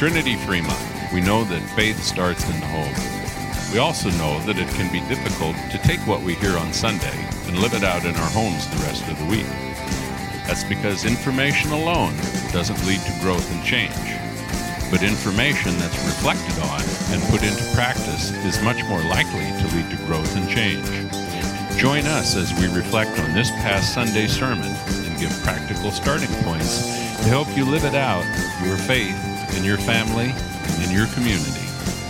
Trinity Fremont, we know that faith starts in the home. We also know that it can be difficult to take what we hear on Sunday and live it out in our homes the rest of the week. That's because information alone doesn't lead to growth and change. But information that's reflected on and put into practice is much more likely to lead to growth and change. Join us as we reflect on this past Sunday sermon and give practical starting points to help you live it out, your faith, in your family, and in your community.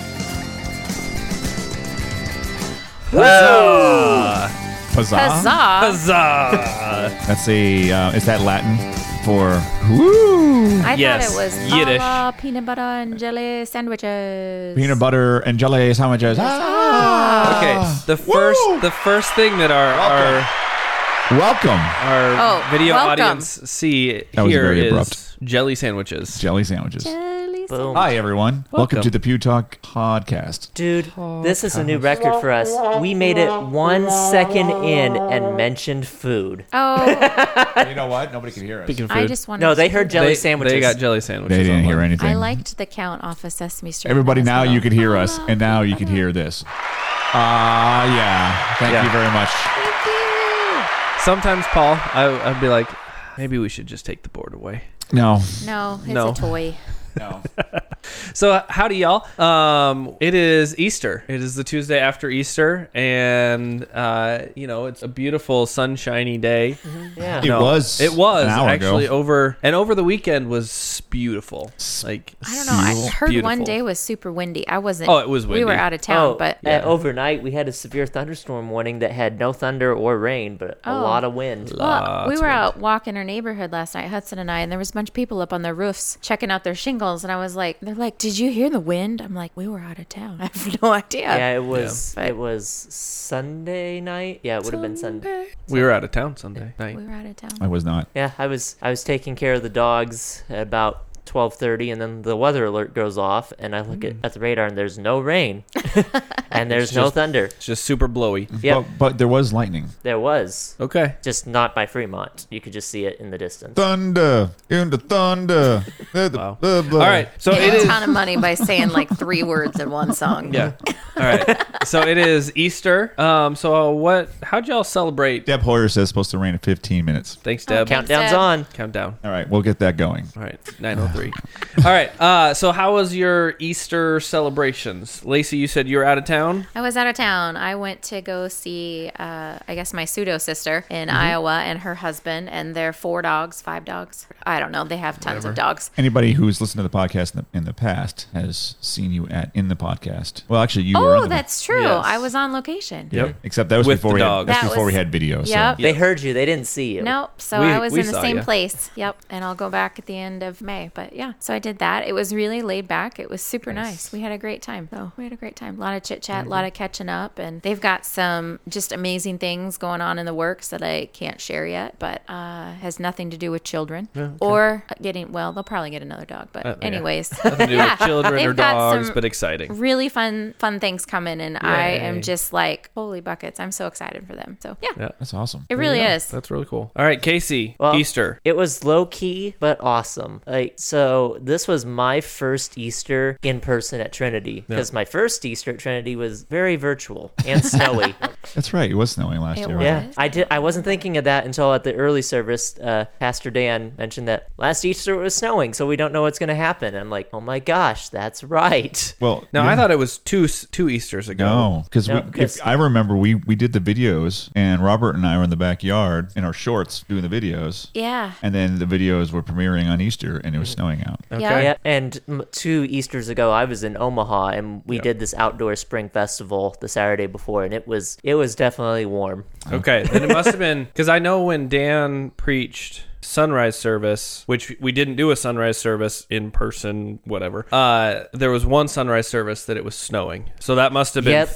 Huzzah! Huzzah. Huzzah! That's is that Latin for woo? I Yes, thought it was Yiddish. lava, peanut butter and jelly sandwiches. Peanut butter and jelly sandwiches. Okay, the first thing that our Welcome. video welcome. audience see That was here very is abrupt. jelly sandwiches. Jelly sandwiches. Jelly Boom. Hi, everyone. Welcome to the Pew Talk podcast. Dude, this is a new record for us. We made it 1 second in and mentioned food. Oh, You know what? Nobody can hear us. Speaking of food, I just wanted No, to they heard jelly sandwiches. They got jelly sandwiches. They didn't online. hear anything. I liked the count off of Sesame Street. Everybody, now As you well. can hear us, and now you can hear this. Yeah. Thank Yeah. you very much. Thank you. Sometimes, Paul, I'd be like, maybe we should just take the board away. No. No, it's No. a toy. No. So, howdy, y'all. It is Easter. It is the Tuesday after Easter, and it's a beautiful, sunshiny day. Yeah. It was It was an hour actually ago. over the weekend was beautiful. Like I don't know. I heard beautiful. one day was super windy. I wasn't. Oh, it was We were windy. out of town, but overnight we had a severe thunderstorm warning that had no thunder or rain, but a Oh. lot of wind. well, we Lots were of out walking our neighborhood last night, Hudson and I, and there was a bunch of people up on their roofs checking out their shingles, and I was like, they're like, "Did you hear the wind?" I'm like, "We were out of town. I have no idea." Yeah, it was. Yeah. It was Sunday night. Yeah, it would have been Sunday. We were out of town Sunday night. We were out of town. I was not. Yeah, I was taking care of the dogs at about 12:30, and then the weather alert goes off, and I look at the radar, and there's no rain, and there's no thunder. It's just super blowy. Yep, But there was lightning. there was. Okay. Just not by Fremont. You could just see it in the distance. Thunder. In the thunder. Wow. All right. So Made it a is. ton of money by saying like 3 words in one song. Yeah. All right. So it is Easter. So how'd y'all celebrate? Deb Hoyer says it's supposed to rain in 15 minutes. Thanks, Deb. Okay. Countdown's Deb. on. Countdown. All right, we'll get that going. All right. 9:03. All right. So how was your Easter celebrations? Lacey, you said you were out of town. I was out of town. I went to go see, I guess, my pseudo sister in Iowa and her husband and their 5 dogs. I don't know. They have tons of dogs. Anybody who's listened to the podcast in the past has seen you in the podcast. Well, actually, you were. Oh, on the that's true. Yes. I was on location. Yep. Except that was With before the we had. dogs. That's That before we was- had videos. Yep. They heard you. They didn't see you. Nope. So We- I was we in the saw same ya. place. Yep. And I'll go back at the end of May. But yeah, so I did that. It was really laid back. It was super nice. We had a great time. So we had a great time. A lot of chit chat, a lot of catching up. And they've got some just amazing things going on in the works that I can't share yet, but has nothing to do with children or they'll probably get another dog. But yeah. anyways, Nothing to do with children or they've got dogs, some but exciting. really fun things coming. And I Yay. am just like, holy buckets. I'm so excited for them. So yeah, Yeah. That's awesome. it really Yeah, is. That's really cool. All right, Casey. Well, Easter. It was low key but awesome. So this was my first Easter in person at Trinity because my first Easter at Trinity was very virtual and snowy. That's right. It was snowing last It year. was. Right? Yeah, I wasn't thinking of that until at the early service. Pastor Dan mentioned that last Easter it was snowing, so we don't know what's going to happen. I'm like, oh my gosh, that's right. Well, Now, yeah. I thought it was two Easters ago. No, because No, 'cause- I remember we did the videos, and Robert and I were in the backyard in our shorts doing the videos, Yeah. and then the videos were premiering on Easter, and it was snowing out. Okay. Yeah, and 2 Easters ago, I was in Omaha, and we did this outdoor spring festival the Saturday before, and it was definitely warm. Okay, then it must have been because I know when Dan preached sunrise service, which we didn't do a sunrise service in person, whatever. There was one sunrise service that it was snowing, so that must have been Yep.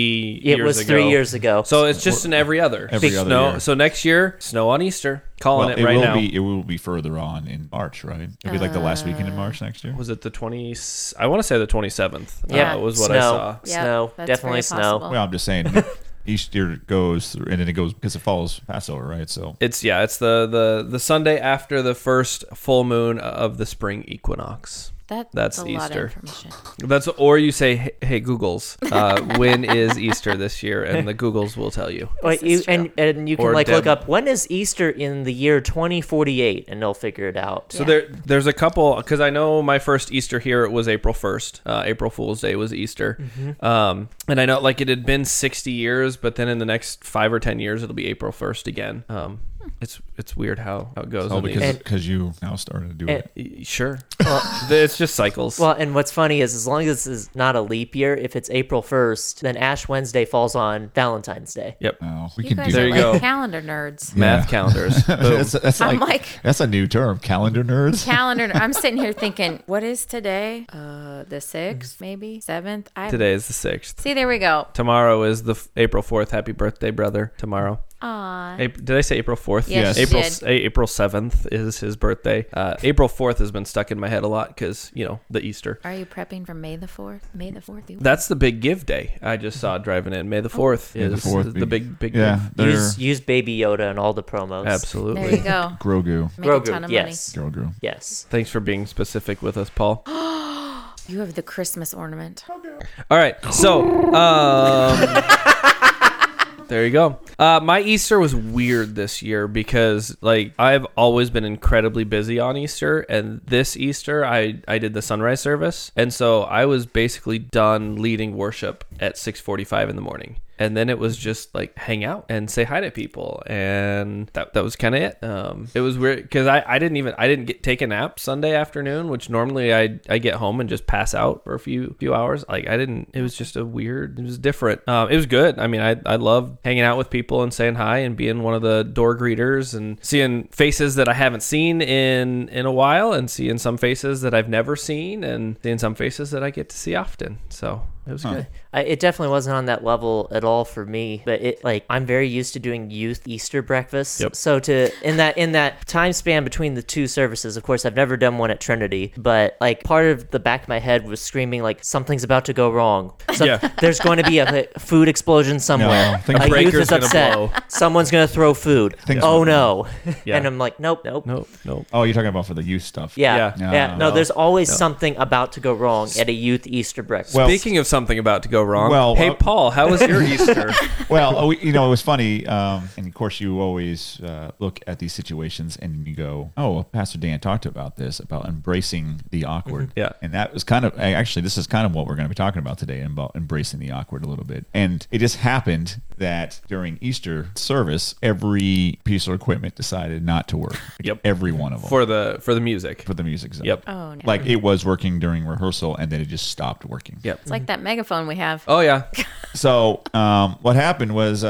3 It years was ago. 3 years ago. So it's just an every other. Every other snow. year. So next year, snow on Easter. Calling Well, it right will now. be. It will be further on in March, right? It'll be like the last weekend in March next year. Was it the 20? I want to say the 27th. Yeah, was what snow. I saw. Yep, Snow. that's Definitely very snow. possible. Well, I'm just saying. Easter goes through, and then it goes because it follows Passover, right? So It's the Sunday after the first full moon of the spring equinox. That's a lot Easter. of information. Or you say, hey Googles, when is Easter this year? And the Googles will tell you. Wait, This is true. and you can Or look Deb. up when is Easter in the year 2048, and they'll figure it out. So Yeah. there's a couple, because I know my first Easter here was April 1st. April Fool's Day was Easter. And I know like it had been 60 years, but then in the next 5 or 10 years, it'll be April 1st again. It's weird how it goes. Oh, on these. because you now started to do it. Sure. It's just cycles. Well, and what's funny is as long as this is not a leap year, if it's April 1st, then Ash Wednesday falls on Valentine's Day. Yep. Oh, we You can guys do There are you that. go. like calendar nerds. Math Yeah. calendars. Boom. that's I'm like, like- that's a new term, calendar nerds. I'm sitting here thinking, what is today? The 6th, maybe 7th. Today is the 6th. See, there we go. Tomorrow is the April 4th. Happy birthday, brother. Tomorrow. Aw. Did I say April 4th? Yes, Yes. you April did. April 7th is his birthday. April 4th has been stuck in my head a lot because, the Easter. Are you prepping for May the 4th? May the 4th. That's the big give day. I just saw driving in. May the 4th May the is 4th the big Yeah, give. they're Use Baby Yoda in all the promos. Absolutely. There you go. Grogu. Make a ton of yes. Grogu. Yes. Thanks for being specific with us, Paul. money. You have the Christmas ornament. All right. So, there you go. My Easter was weird this year because, I've always been incredibly busy on Easter, and this Easter I did the sunrise service, and so I was basically done leading worship at 6:45 in the morning. And then it was just hang out and say hi to people, and that was kind of it. It was weird because I didn't take a nap Sunday afternoon, which normally I get home and just pass out for a few hours. It was just it was different. It was good. I mean, I loved hanging out with people and saying hi and being one of the door greeters and seeing faces that I haven't seen in a while, and seeing some faces that I've never seen, and seeing some faces that I get to see often. So it was good. It definitely wasn't on that level at all for me, but I'm very used to doing youth Easter breakfasts. Yep. So in that time span between the two services, of course, I've never done one at Trinity, but part of the back of my head was screaming something's about to go wrong. So Yeah. there's going to be a food explosion somewhere. No, things- A youth Breaker's is gonna upset. blow. Someone's going to throw food. Things- Oh no! Yeah. And I'm like, nope. Nope. Oh, you're talking about for the youth stuff. Yeah. Yeah. No, there's always something about to go wrong at a youth Easter breakfast. Well, Speaking of something about to go wrong, Well, hey Paul, how was your Easter? Well, it was funny, and of course, you always look at these situations and you go, "Oh, well, Pastor Dan talked about this, about embracing the awkward." Yeah. And that was this is kind of what we're going to be talking about today, about embracing the awkward a little bit. And it just happened that during Easter service, every piece of equipment decided not to work. Yep. Every one of them for the music. for the music zone. Yep. Oh, no. Like it was working during rehearsal, and then it just stopped working. Yep. It's like that megaphone we have. Oh yeah. So what happened was,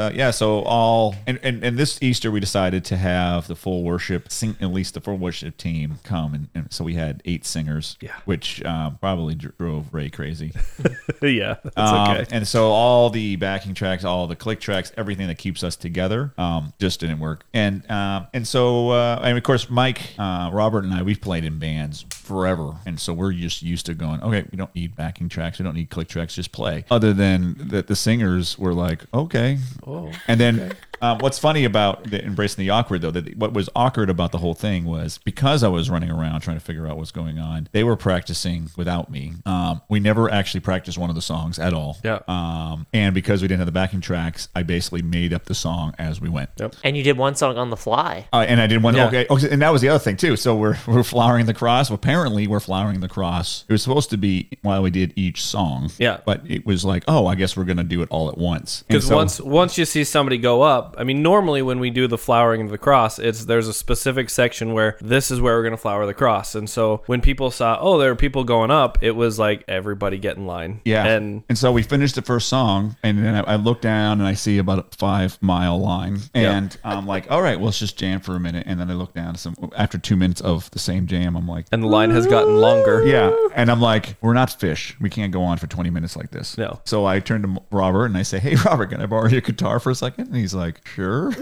and this Easter we decided to have the full worship, at least the full worship team come, and so we had 8 singers, Yeah. which probably drove Ray crazy. Yeah. That's okay. And so all the backing tracks, all the click tracks, everything that keeps us together, just didn't work. And so of course Mike, Robert, and I, we've played in bands forever, and so we're just used to going, okay, we don't need backing tracks, we don't need click tracks, just play. Other than that, the singers were like, okay. Oh, And then what's funny about embracing the awkward, though, that what was awkward about the whole thing was because I was running around trying to figure out what's going on, they were practicing without me. We never actually practiced one of the songs at all. Yeah. And because we didn't have the backing tracks, I basically made up the song as we went. Yep. And you did one song on the fly. And I did one. Yeah. Okay, and that was the other thing too. So we're flowering the cross. Well, apparently, we're flowering the cross. It was supposed to be while we did each song. Yeah. But it was like, oh, I guess we're going to do it all at once. And Because so- once you see somebody go up, I mean, normally when we do the flowering of the cross, there's a specific section where this is where we're going to flower the cross. And so when people saw, oh, there are people going up, it was like everybody get in line. Yeah. And so we finished the first song, and then I look down and I see about a 5-mile line. And I'm like, all right, well, let's just jam for a minute. And then I look down. After 2 minutes of the same jam, I'm like, the line has gotten longer. yeah. And I'm like, we're not Fish. We can't go on for 20 minutes like this. No. So I turn to Robert and I say, hey, Robert, can I borrow your guitar for a second? And he's like, sure.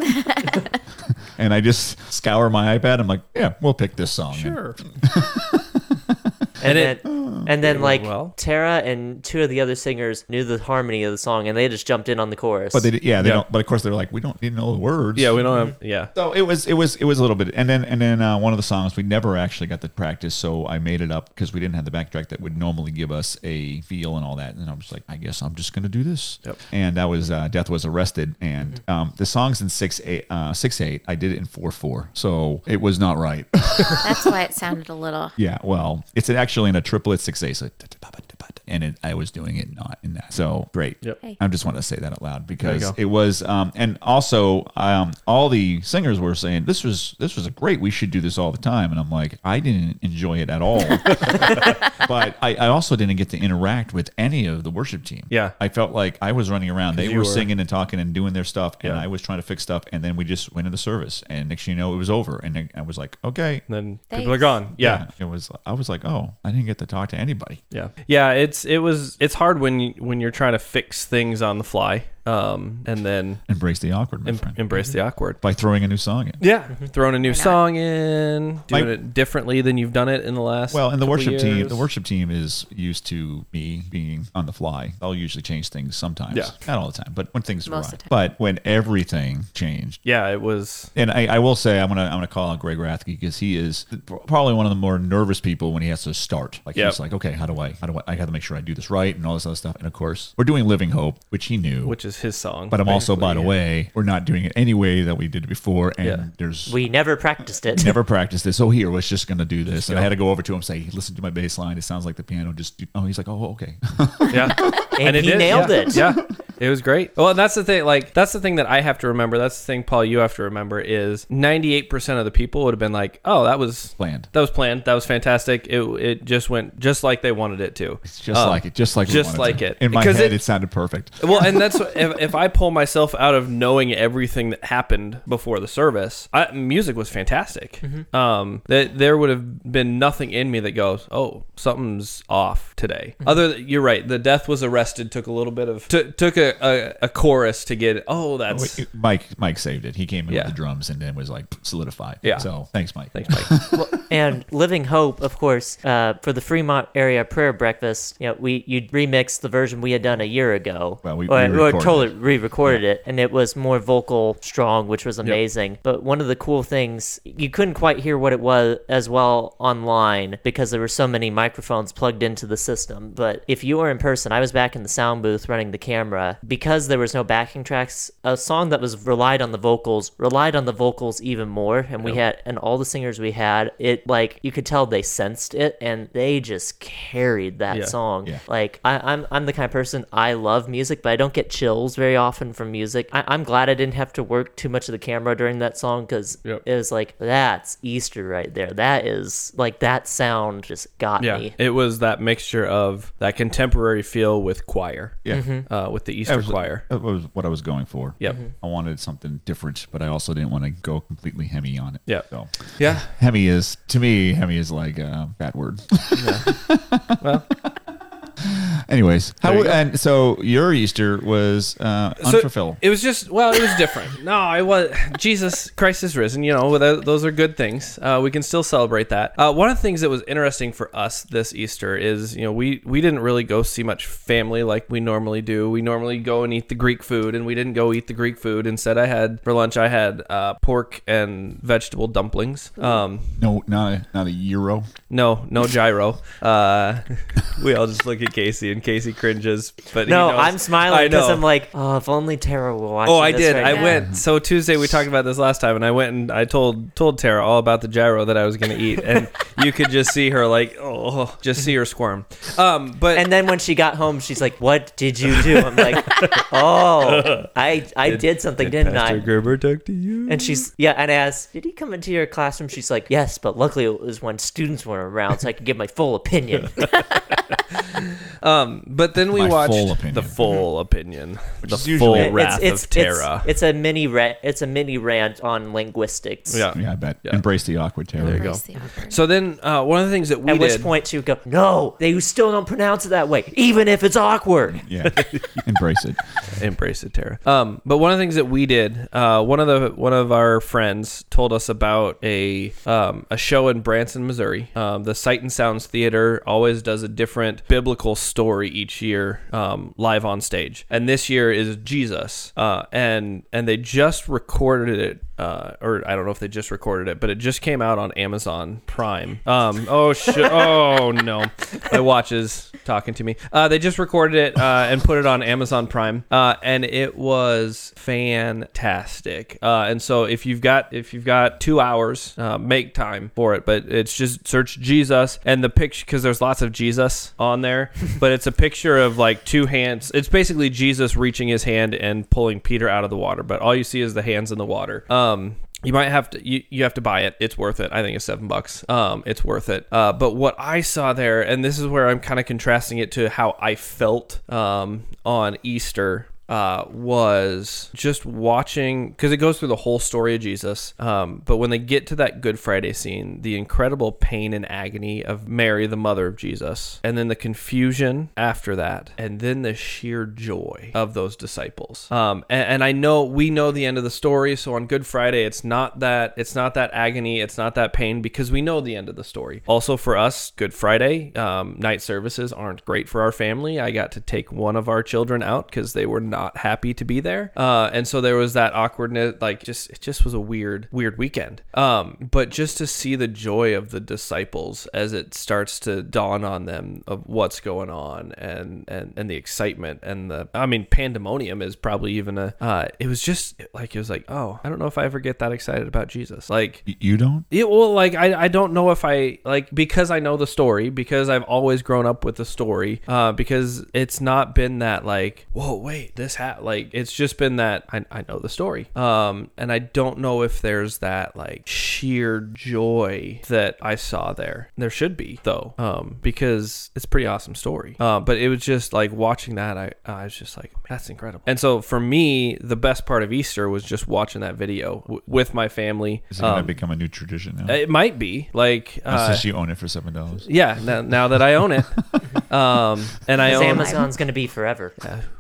And I just scour my iPad. I'm like, yeah, we'll pick this song. Sure. And And then like well. Tara and two of the other singers knew the harmony of the song, and they just jumped in on the chorus. But they don't. But of course, they're like, we don't need to know the words. Yeah, we don't have. Yeah. So it was a little bit, and then one of the songs we never actually got to practice, so I made it up because we didn't have the backtrack that would normally give us a feel and all that, and I was like, I guess I'm just gonna do this. Yep. And that was Death Was Arrested, and the song's in 6/8. I did it in 4/4, so it was not right. That's why it sounded a little. Yeah, well, it's actually in a triplet 6/8, so and I was doing it not in that. So great. Yep. Hey. I just want to say that out loud There you because go. it was, and also all the singers were saying this was a great. We should do this all the time, and I'm like, I didn't enjoy it at all. But I also didn't get to interact with any of the worship team. Yeah. I felt like I was running around. They you were were- singing and talking and doing their stuff, and Yeah. I was trying to fix stuff, and then we just went into service, and next thing you know, it was over, and then I was like, okay. And then Thanks. people are gone. Yeah. It was. I was like, oh, I didn't get to talk to anybody. Yeah. It's hard when you're trying to fix things on the fly. And then Embrace the awkward, my friend. embrace the awkward. By throwing a new song in. Yeah, throwing a new not? song in, doing Mike- it differently than you've done it in the last. Well, and the couple worship years. team is used to me being on the fly. I'll usually change things sometimes. Yeah. Not all the time, but when things Most arrive. of the time. But when everything changed. Yeah, it was. And I will say I'm gonna call out Greg Rathke because he is probably one of the more nervous people when he has to start. Like Yep. he's like, okay, how do I have to make sure I do this right and all this other stuff. And of course, we're doing Living Hope, which he knew. Which is his song. but I'm also, by the basically. way, we're not doing it any way that we did it before, and Yeah. there's we never practiced it. never practiced this. So here, let's just gonna do this. And I had to go over to him and say, listen to my bass line. It sounds like the piano. He's like, oh, okay. Yeah. And he did, nailed yeah. it. Yeah. It was great. Well, and that's the thing. Like, that's the thing that I have to remember. That's the thing, Paul, you have to remember is 98% of the people would have been like, oh, that was Planned. That was planned. That was fantastic. It just went just like they wanted it to. It's just like it. Just like we just wanted like to. it. In my Because head, it sounded perfect. Well, and that's if I pull myself out of knowing everything that happened before the service, music was fantastic. There would have been nothing in me that goes, "Oh, something's off today." You're right. The Death Was Arrested took a little bit of took a chorus to get. Oh, that's Mike saved it. He came in Yeah. with the drums and then was like solidified. Yeah. So thanks, Mike. thanks, Mike. And Living Hope, of course, for the Fremont area prayer breakfast, you remixed the version we had done a year ago. Well, we Or re-recorded totally it. re-recorded it, and it was more vocal, strong, which was amazing. But one of the cool things, you couldn't quite hear what it was as well online because there were so many microphones plugged into the system. But if you were in person, I was back in the sound booth running the camera. Because there was no backing tracks, a song that was relied on the vocals even more. And we had, and all the singers we had, it like you could tell they sensed it and they just carried that Yeah. song. Yeah. Like I'm the kind of person, I love music, but I don't get chills very often from music. I'm glad I didn't have to work too much of the camera during that song because Yep. it was like, that's Easter right there. That is like, that sound just got Yeah, me. it was that mixture of that contemporary feel with choir. Yeah. With the Easter choir. That was what I was going for. Yep. I wanted something different, but I also didn't want to go completely Hemi on it. Yep. So Yeah. Hemi is like a bad word. Well, Anyways, There you go. and so your Easter was unfulfilled. It was just, well, it was different. No, it was, Jesus Christ is risen. Those are good things. We can still celebrate that. One of the things that was interesting for us this Easter is, we didn't really go see much family like we normally do. We normally go and eat the Greek food, and we didn't go eat the Greek food. Instead, for lunch, I had pork and vegetable dumplings. No, not a gyro. No gyro. We all just look at Casey, and Casey cringes. But he No, knows. I'm smiling I because know. I'm like, oh, if only Tara were watching. Oh, I this did. right I now. went. So Tuesday we talked about this last time, and I went and I told Tara all about the gyro that I was going to eat, and you could just see her like, just see her squirm. But And then when she got home, she's like, "What did you do?" I'm like, "Oh, I did something, didn't Pastor I?" Gerber talk to you? And and I asked, "Did he come into your classroom?" She's like, "Yes, but luckily it was when students weren't around, so I could give my full opinion." But then we My watched full opinion. the full opinion, the is usually- full wrath of Terra. It's a mini rant on linguistics. Yeah. Yeah, I bet. Yeah. Embrace the awkward terror. There you go. Embrace the awkward. So then, one of the things that we At did. which point you go, no, they still don't pronounce it that way, even if it's awkward. Yeah. Embrace it. Embrace it, Tara. But one of the things that we did, one of our friends told us about a show in Branson, Missouri. The Sight and Sounds Theater always does a different biblical story each year, live on stage, and this year is Jesus. And they just recorded it. Or I don't know if they just recorded it, but it just came out on Amazon Prime. Oh no, my watch is talking to me. They just recorded it and put it on Amazon Prime, and it was fantastic. And so if you've got 2 hours, make time for it. But it's just search Jesus and the picture, because there's lots of Jesus on there, but it's a picture of like two hands. It's basically Jesus reaching his hand and pulling Peter out of the water, but all you see is the hands in the water. You might have to you have to buy it. It's worth it. I think it's $7. It's worth it. But what I saw there, and this is where I'm kind of contrasting it to how I felt on Easter, was just watching, because it goes through the whole story of Jesus, but when they get to that Good Friday scene, the incredible pain and agony of Mary, the mother of Jesus, and then the confusion after that, and then the sheer joy of those disciples. And I know we know the end of the story, so on Good Friday it's not that agony, it's not that pain, because we know the end of the story. Also for us, Good Friday night services aren't great for our family. I got to take one of our children out because they were not happy to be there, and so there was that awkwardness. Like, it just was a weird weekend. But just to see the joy of the disciples as it starts to dawn on them of what's going on, and the excitement, and pandemonium is probably even it was like, oh, I don't know if I ever get that excited about Jesus. Like, You don't? I don't know if I, like, because I know the story, because I've always grown up with the story, because it's not been that like, whoa, wait, this it's just been that I know the story, and I don't know if there's that like sheer joy that I saw there. There should be though, because it's a pretty awesome story. But it was just like watching that, I was just like, that's incredible. And so for me, the best part of Easter was just watching that video with my family. Is it going to become a new tradition now? It might be like Since you own it for $7. yeah. Now that I own it, and I own Amazon's going to be forever.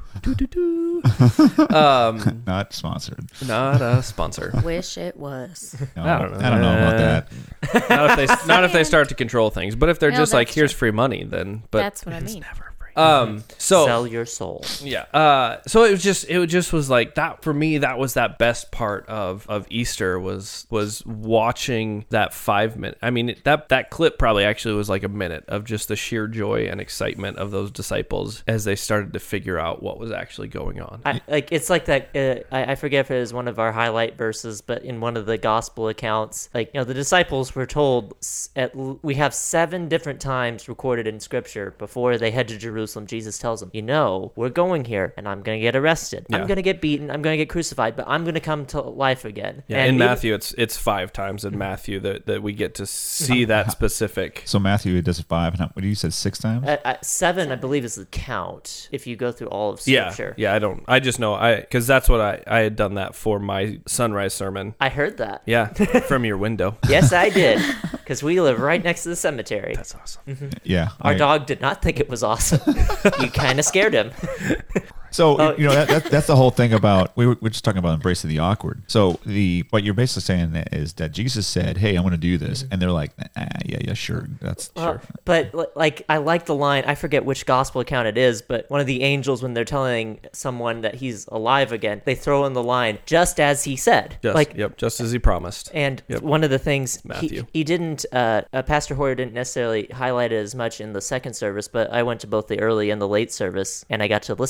Not sponsored. Not a sponsor. Wish it was. No, I don't know. I don't know about that. Not if they start to control things, but if they're No, just like, that's here's true. free money, then. But That's what I it's mean. never free. So Sell your soul. yeah. So it just was like that for me. That was that best part of Easter was watching that 5 minute. I mean, that clip probably actually was like a minute of just the sheer joy and excitement of those disciples as they started to figure out what was actually going on. It's like that. I forget if it was one of our highlight verses, but in one of the gospel accounts, like, the disciples were told we have 7 different times recorded in Scripture before they head to Jerusalem. Jesus tells them, we're going here, and I'm going to get arrested. Yeah. I'm going to get beaten. I'm going to get crucified, but I'm going to come to life again. Yeah, in Matthew, it's 5 times in Matthew that we get to see that specific. So Matthew does it 5. And what did you say, 6 times? 7, I believe, is the count if you go through all of Yeah, Scripture. yeah. I just know because that's what I had done that for my sunrise sermon. I heard that. Yeah, from your window. Yes, I did, because we live right next to the cemetery. That's awesome. Yeah. Our dog did not think it was awesome. You kind of scared him. So that's the whole thing about we're just talking about embracing the awkward. So what you're basically saying is that Jesus said, "Hey, I want to do this," and they're like, "Yeah, sure, that's sure." But like, I like the line. I forget which gospel account it is, but one of the angels, when they're telling someone that he's alive again, they throw in the line, "Just as he said." Just as he promised. And Yep. one of the things Matthew. he didn't, Pastor Hoyer didn't necessarily highlight it as much in the second service, but I went to both the early and the late service, and I got to listen to the sunrise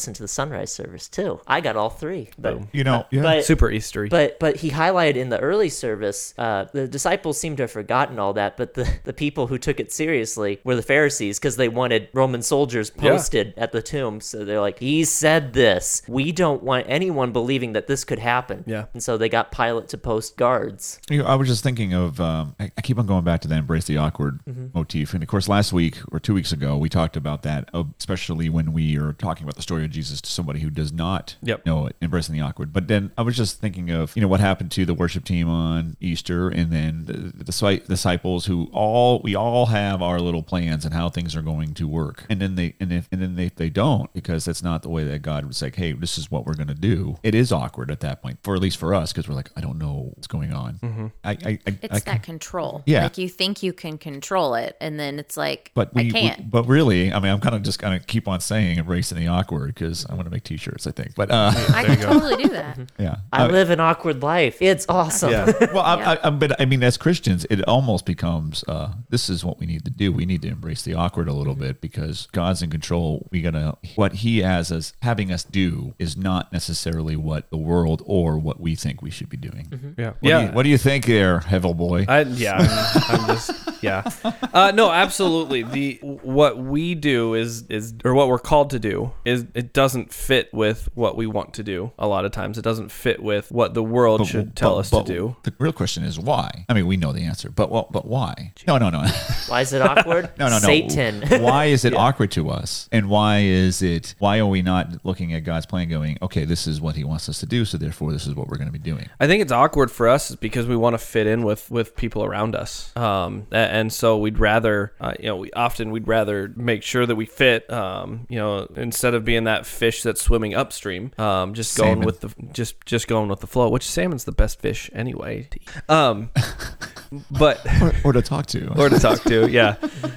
sunrise service too. I got all three. But, Yeah. but Super Eastery. But he highlighted in the early service, the disciples seem to have forgotten all that, but the people who took it seriously were the Pharisees, because they wanted Roman soldiers posted at the tomb. So they're like, he said this. We don't want anyone believing that this could happen. Yeah. And so they got Pilate to post guards. I was just thinking of, I keep on going back to that embrace the awkward motif. And of course, last week or 2 weeks ago, we talked about that, especially when we are talking about the story of Jesus to somebody who does not know it, embracing the awkward. But then I was just thinking of, what happened to the worship team on Easter, and then the disciples who we all have our little plans and how things are going to work. And then if they don't, because that's not the way that God would say, hey, this is what we're going to do. It is awkward at that point, at least for us, because we're like, I don't know what's going on. It's that control. Yeah. Like you think you can control it, and then it's like, But I can't. but really, I'm kind of just going to keep on saying embracing the awkward, because I want to make T-shirts, I think. But I can totally do that. yeah, I live an awkward life. It's awesome. Yeah. well, but I mean, as Christians, it almost becomes this is what we need to do. We need to embrace the awkward a little bit, because God's in control. What He has us having us do is not necessarily what the world or what we think we should be doing. Yeah. What do you think there, Hevel boy? I'm just no, absolutely. What we do is or what we're called to do is, it doesn't fit with what we want to do. A lot of times it doesn't fit with what the world should tell us to do. The real question is why. I mean, we know the answer, but why? No. Why is it awkward? No. Satan. Why is it awkward to us? And why are we not looking at God's plan going, okay, this is what He wants us to do, so therefore this is what we're going to be doing? I think it's awkward for us because we want to fit in with people around us. And so we'd rather, we'd rather make sure that we fit, instead of being that fish that's swimming upstream, just going with the flow, which salmon's the best fish anyway. But or to talk to. Yeah.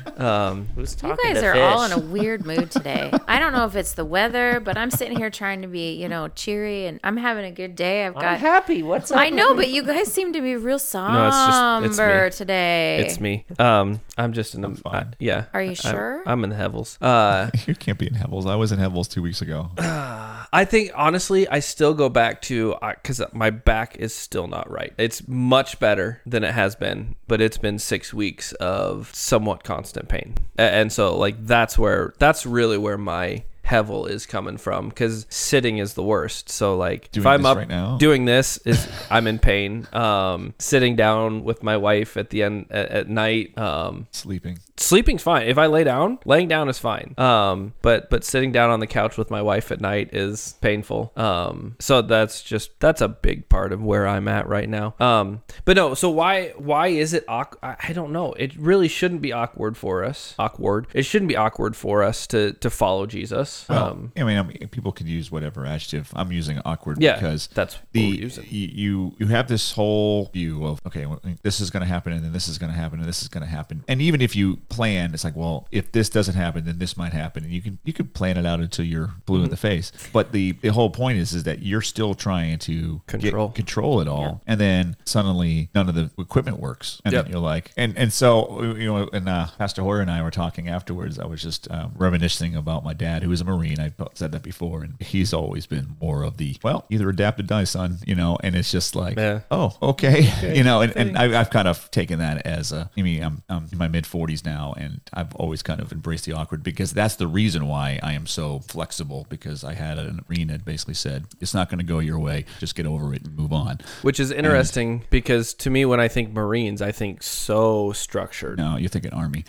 Who's You talking guys to are fish? all in a weird mood today. I don't know if it's the weather, but I'm sitting here trying to be, cheery, and I'm having a good day. I'm happy. What's up? I know, but you guys seem to be real somber it's me. today. It's me. I'm just in the fine. yeah. Are you sure? I'm in the Hevels. You can't be in Hevels. I was in Hevels 2 weeks ago. I think, honestly, I still go back to, because my back is still not right. It's much better than it has been, but it's been 6 weeks of somewhat constant pain. And so, that's really where my Hevel is coming from, because sitting is the worst. So if I'm up right now? doing this, I'm in pain. Sitting down with my wife at the end at night, sleeping's fine. If I laying down is fine. But sitting down on the couch with my wife at night is painful. So that's a big part of where I'm at right now. But no, so why is it awkward? I don't know. It really shouldn't be awkward for us. It shouldn't be awkward for us to follow Jesus. Well, people could use whatever adjective. I'm using awkward because that's what we're using. You have this whole view of, okay, well, this is going to happen, and then this is going to happen, and this is going to happen. And even if you plan, it's like, well, if this doesn't happen, then this might happen, and you can plan it out until you're blue in the face. But the whole point is that you're still trying to control it all, and then suddenly none of the equipment works, and then you're like, and so and Pastor Hoyer and I were talking afterwards. I was just reminiscing about my dad, who was a Marine. I've said that before, and he's always been more of the, well, either adapt or die, son, and it's just like, oh, okay. And I've kind of taken that as I'm in my mid 40s now, and I've always kind of embraced the awkward, because that's the reason why I am so flexible, because I had an Marine that basically said, it's not going to go your way, just get over it and move on. Which is interesting, because to me, when I think Marines, I think so structured. No, you're thinking Army.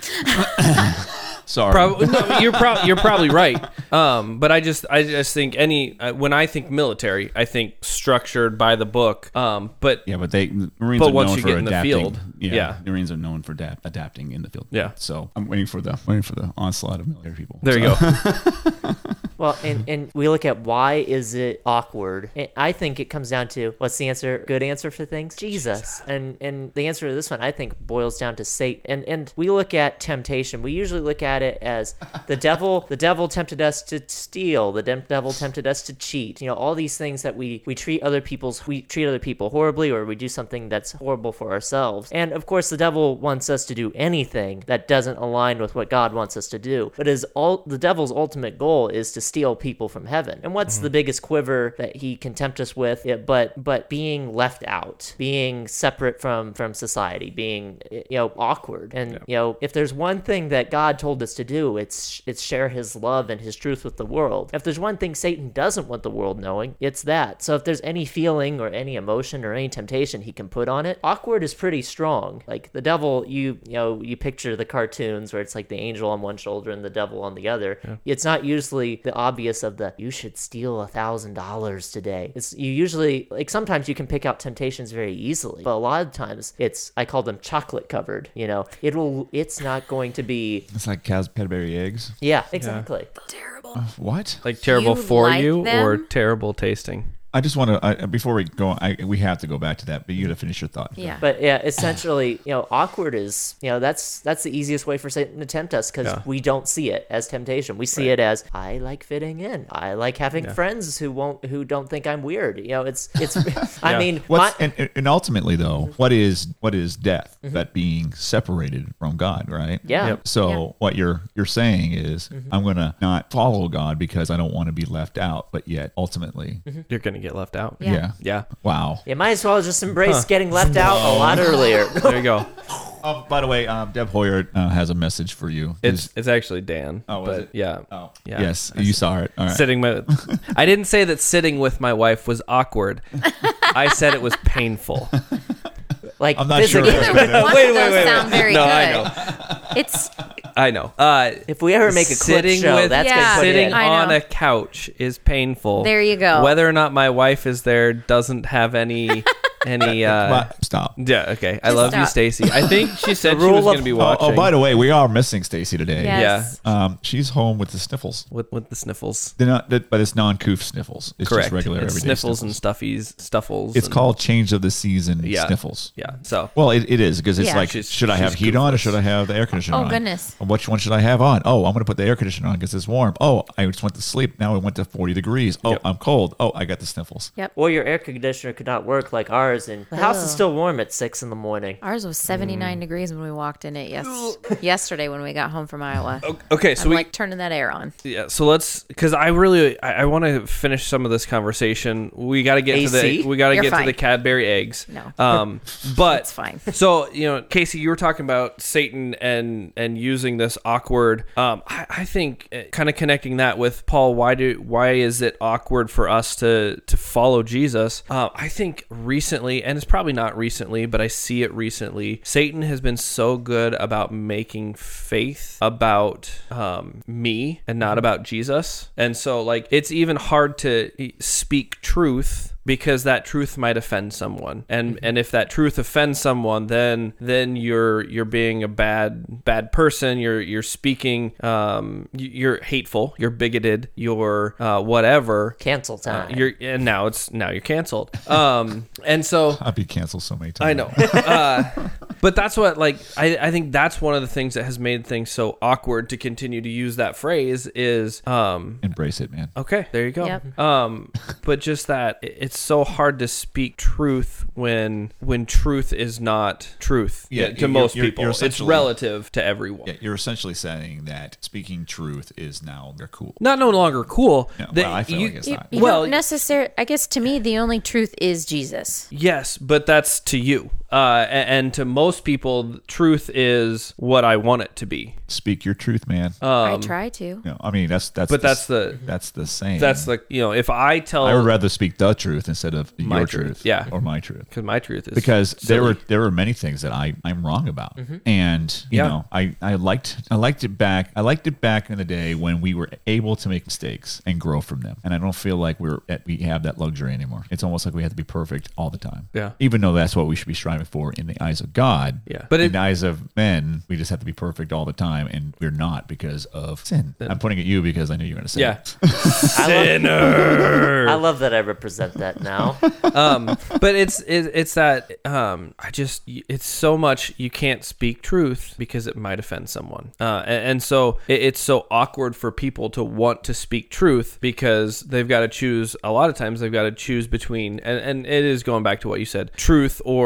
Sorry. No, you're probably right. But I just think when I think military, I think structured by the book. But Marines but are once known you for get in the adapting. field, Marines are known for adapting in the field. Yeah. So I'm waiting for the onslaught of military people. There you go. Well, and we look at why is it awkward. And I think it comes down to, what's the answer? Good answer for things? Jesus. And the answer to this one, I think, boils down to Satan. And we look at temptation. We usually look at it as the devil. The devil tempted us to steal. The devil tempted us to cheat. All these things that we treat other people horribly, or we do something that's horrible for ourselves. And of course, the devil wants us to do anything that doesn't align with what God wants us to do. But the devil's ultimate goal is to steal people from heaven. And what's the biggest quiver that he can tempt us with? But being left out, being separate from society, being awkward. And if there's one thing that God told us to do, it's share his love and his truth with the world. If there's one thing Satan doesn't want the world knowing, it's that. So if there's any feeling or any emotion or any temptation he can put on it, awkward is pretty strong. Like the devil, you picture the cartoons where it's like the angel on one shoulder and the devil on the other. Yeah. It's not usually the obvious of the, you should steal $1,000 today. It's you usually, like sometimes you can pick out temptations very easily, but a lot of times I call them chocolate covered, it's not going to be. It's like Cadbury eggs. Yeah, exactly. Yeah. Terrible. What? Like terrible for like you them? or terrible tasting? I just want to, before we go, we have to go back to that, but you got to finish your thought. Yeah. But yeah, essentially, awkward is, that's the easiest way for Satan to tempt us because we don't see it as temptation. We see it as, I like fitting in. I like having friends who don't think I'm weird. It's I mean, and ultimately though, what is death? That being separated from God, right? Yeah. Yep. So what you're saying is, I'm going to not follow God because I don't want to be left out, but yet ultimately you're going to get left out. Yeah. Wow. You might as well just embrace getting left out a lot earlier. There you go. By the way, Deb Hoyer has a message for you. It's actually Dan. Oh, was it? Yeah. Oh, yeah. Yes, you saw it. All right. I didn't say that sitting with my wife was awkward. I said it was painful. Like I'm not sure. Neither one of those sound very good. I know. If we ever make a clip show, that's gonna put sitting in. on a couch is painful. There you go. Whether or not my wife is there doesn't have any. Stop. Yeah, okay. I love you, stop. Stacy. I think she said she was going to be watching. Oh, by the way, we are missing Stacy today. Yes. Yeah. She's home with the sniffles. With the sniffles. They're not, but it's non-coof sniffles. It's Correct. just regular It's everyday sniffles and stuffles. It's called change of the season sniffles. Yeah. So. Well, it is because it's like, She's should I have heat on or should I have the air conditioner on? Oh, goodness. Which one should I have on? Oh, I'm going to put the air conditioner on because it's warm. Oh, I just went to sleep. Now it went to 40 degrees. Oh, I'm cold. Oh, I got the sniffles. Yep. Or your air conditioner could not work like ours, and the house is still warm at 6 in the morning. Ours was 79 degrees when we walked in it yesterday when we got home from Iowa. Okay, so I'm turning that air on. Yeah, so let's, because I want to finish some of this conversation. We got to get AC? to the fine. Cadbury eggs. No. But It's fine. So Casey, you were talking about Satan and using this awkward. I think kind of connecting that with Paul. Why is it awkward for us to follow Jesus? I think recently, and it's probably not recently, but I see it recently. Satan has been so good about making faith about me and not about Jesus, and so it's even hard to speak truth because that truth might offend someone, and if that truth offends someone, then you're being a bad person. You're speaking. You're hateful. You're bigoted. You're whatever. Cancel time. Now you're canceled. And so I'd be canceled so many times. I know. But that's what I think that's one of the things that has made things so awkward to continue to use that phrase is embrace it, man. Okay, there you go. Yep. But just that it's so hard to speak truth when truth is not truth to most people. It's relative to everyone. Yeah, you're essentially saying that speaking truth is now they're cool. Not no longer cool. Well, I feel like it's not. You don't necessarily. I guess to me, the only truth is Jesus. Yes, but that's to you. And to most people, truth is what I want it to be. Speak your truth, man. I try to. I mean that's the same. That's if I tell, I would rather speak the truth instead of your truth, or my truth, because my truth is because silly. there were many things that I'm wrong about, and you know I liked it back in the day when we were able to make mistakes and grow from them, and I don't feel like we have that luxury anymore. It's almost like we have to be perfect all the time. Yeah, even though that's what we should be striving for in the eyes of God. Yeah, but in the eyes of men, we just have to be perfect all the time, and we're not because of sin. I'm pointing at you because I knew you were going to say it. Sinner. I love that I represent that now. But it's that it's so much you can't speak truth because it might offend someone, and so it's so awkward for people to want to speak truth because they've got to choose. A lot of times they've got to choose between, and it is going back to what you said, truth or being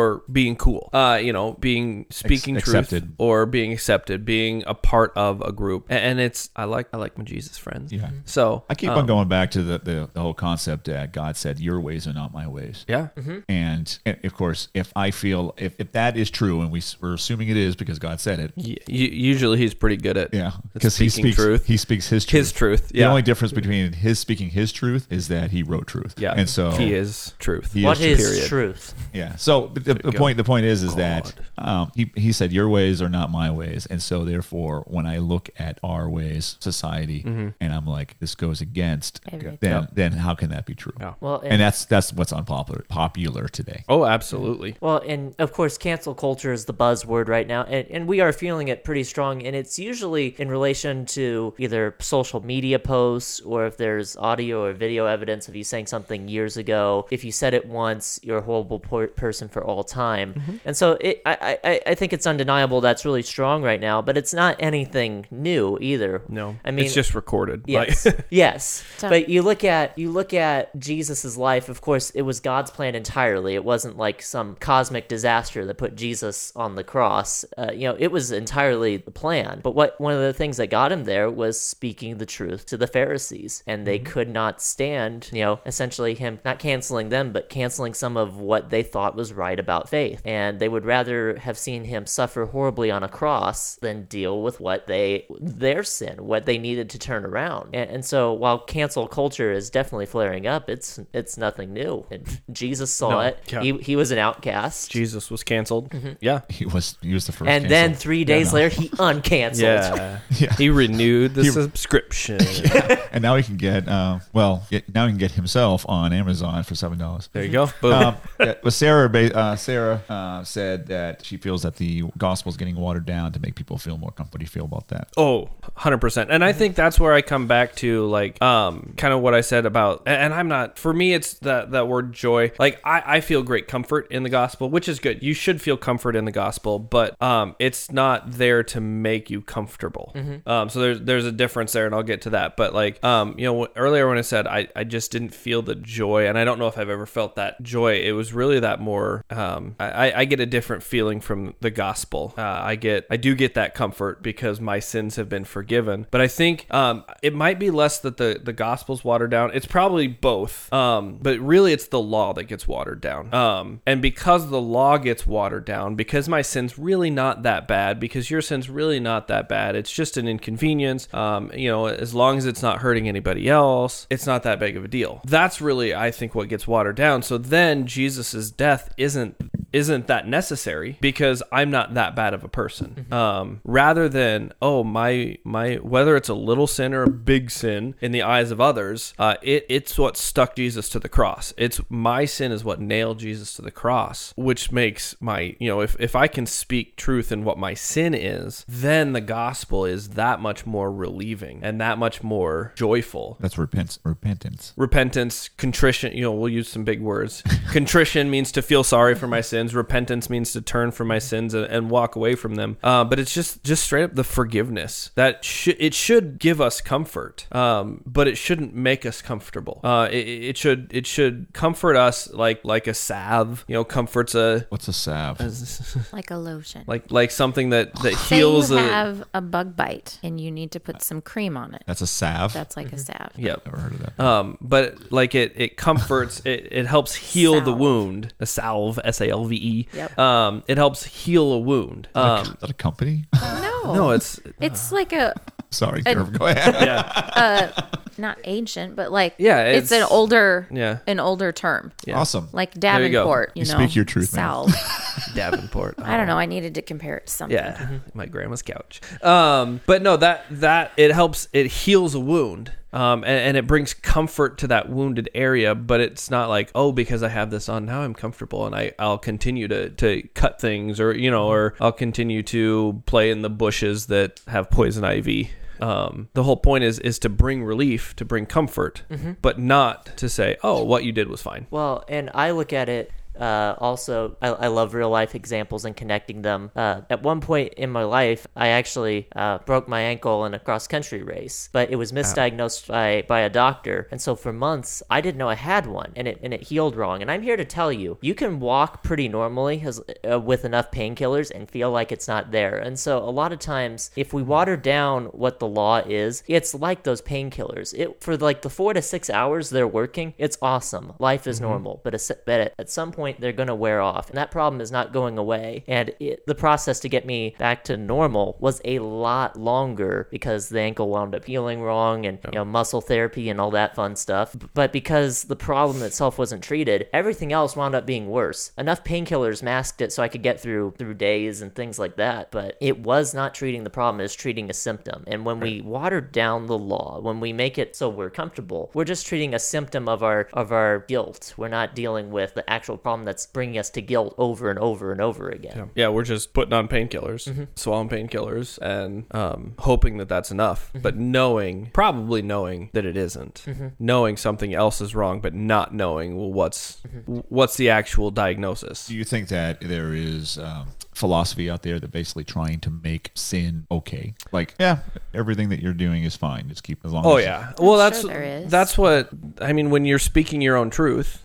being cool, being speaking truth accepted. or being accepted, being a part of a group. And it's I like my Jesus friends. Yeah. So I keep on going back to the whole concept that God said, "Your ways are not my ways." Yeah. And of course, if I feel if that is true, and we're assuming it is because God said it, Usually he's pretty good at because he speaking speaks truth. He speaks his truth. His truth. The Yeah. only difference between his speaking his truth is that he wrote truth. Yeah. And so he is truth. What is period. truth? Yeah. So the point is that he said, "Your ways are not my ways," and so therefore, when I look at our ways, society, and I'm like, this goes against, Everything. then how can that be true? Yeah. Well, And that's what's popular today. Oh, absolutely. Well, and of course, cancel culture is the buzzword right now, and we are feeling it pretty strong. And it's usually in relation to either social media posts or if there's audio or video evidence of you saying something years ago. If you said it once, you're a horrible person for all time. And so I think it's undeniable that's really strong right now, but it's not anything new either. No, I mean, it's just recorded. Yes, Like- yes. So- But you look at Jesus's life. Of course, it was God's plan entirely. It wasn't like some cosmic disaster that put Jesus on the cross. It was entirely the plan. But one of the things that got him there was speaking the truth to the Pharisees, and they could not stand, essentially him not canceling them, but canceling some of what they thought was right about faith. And they would rather have seen him suffer horribly on a cross than deal with their sin, what they needed to turn around. And so while cancel culture is definitely flaring up, it's nothing new. And Jesus saw No, it. yeah. He was an outcast. Jesus was canceled. Yeah. He was the first. And then canceled. 3 days later, he uncanceled. Yeah. Yeah. He renewed the subscription. And now he can get now he can get himself on Amazon for $7. There you go. Boom. But Sarah said that she feels that the gospel is getting watered down to make people feel more comfortable. What do you feel about that? Oh, 100%. And I think that's where I come back to, like, kind of what I said about, and I'm not, for me, it's that word joy. Like, I feel great comfort in the gospel, which is good. You should feel comfort in the gospel, but it's not there to make you comfortable. So there's a difference there, and I'll get to that. But, like, earlier when I said I just didn't feel the joy, and I don't know if I've ever felt that joy. It was really that more, I get a different feeling from the gospel. I do get that comfort because my sins have been forgiven. But I think it might be less that the gospel's watered down. It's probably both. But really it's the law that gets watered down. And because the law gets watered down, because my sin's really not that bad, because your sin's really not that bad, it's just an inconvenience. As long as it's not hurting anybody else, it's not that big of a deal. That's really, I think, what gets watered down. So then Jesus's death isn't that necessary because I'm not that bad of a person. Rather than, my whether it's a little sin or a big sin in the eyes of others, it's what stuck Jesus to the cross. It's my sin is what nailed Jesus to the cross, which makes my, if I can speak truth in what my sin is, then the gospel is that much more relieving and that much more joyful. That's repentance. Repentance, contrition, we'll use some big words. Contrition means to feel sorry for my sins. Repentance means to turn from my sins and walk away from them. But it's just straight up the forgiveness that it should give us comfort, but it shouldn't make us comfortable. It should comfort us like a salve, comforts What's a salve? Like a lotion. like something that Say heals you have a bug bite and you need to put some cream on it. That's a salve. That's like a salve. Yep. Never heard of that. But like it comforts, it helps heal the Salve. wound. A salve, SALVE. Yep. It helps heal a wound. Is that a company? No, it's like a Sorry, go ahead. not ancient, but like it's an older Yeah. older term. Yeah. Awesome. Like you go. Davenport, You speak your truth, man. salve. Davenport. I don't know. I needed to compare it to something. Yeah, my grandma's couch. But no, that it helps. It heals a wound. And it brings comfort to that wounded area, but it's not like, because I have this on, now I'm comfortable and I'll continue to cut things or I'll continue to play in the bushes that have poison ivy. The whole point is to bring relief, to bring comfort, but not to say, what you did was fine. Well, and I look at it Also, I love real life examples and connecting them. At one point in my life, I actually broke my ankle in a cross country race, but it was misdiagnosed by a doctor, and so for months I didn't know I had one, and it healed wrong. And I'm here to tell you, you can walk pretty normally with enough painkillers and feel like it's not there. And so a lot of times, if we water down what the law is, it's like those painkillers. For like the 4 to 6 hours they're working, it's awesome. Life is normal, but at some point they're going to wear off, and that problem is not going away. And the process to get me back to normal was a lot longer because the ankle wound up healing wrong, and muscle therapy and all that fun stuff. But because the problem itself wasn't treated, everything else wound up being worse. Enough painkillers masked it so I could get through days and things like that, but it was not treating the problem, it was treating a symptom. And when we water down the law, when we make it so we're comfortable, we're just treating a symptom of our guilt. We're not dealing with the actual problem that's bringing us to guilt over and over and over again. Yeah, we're just putting on painkillers, swallowing painkillers, and hoping that that's enough, but probably knowing that it isn't. Knowing something else is wrong, but not knowing what's the actual diagnosis. Do you think that there is philosophy out there that basically trying to make sin okay? Like, yeah, everything that you're doing is fine. Just keep as long as... Oh, yeah. Well, that's what I mean when you're speaking your own truth.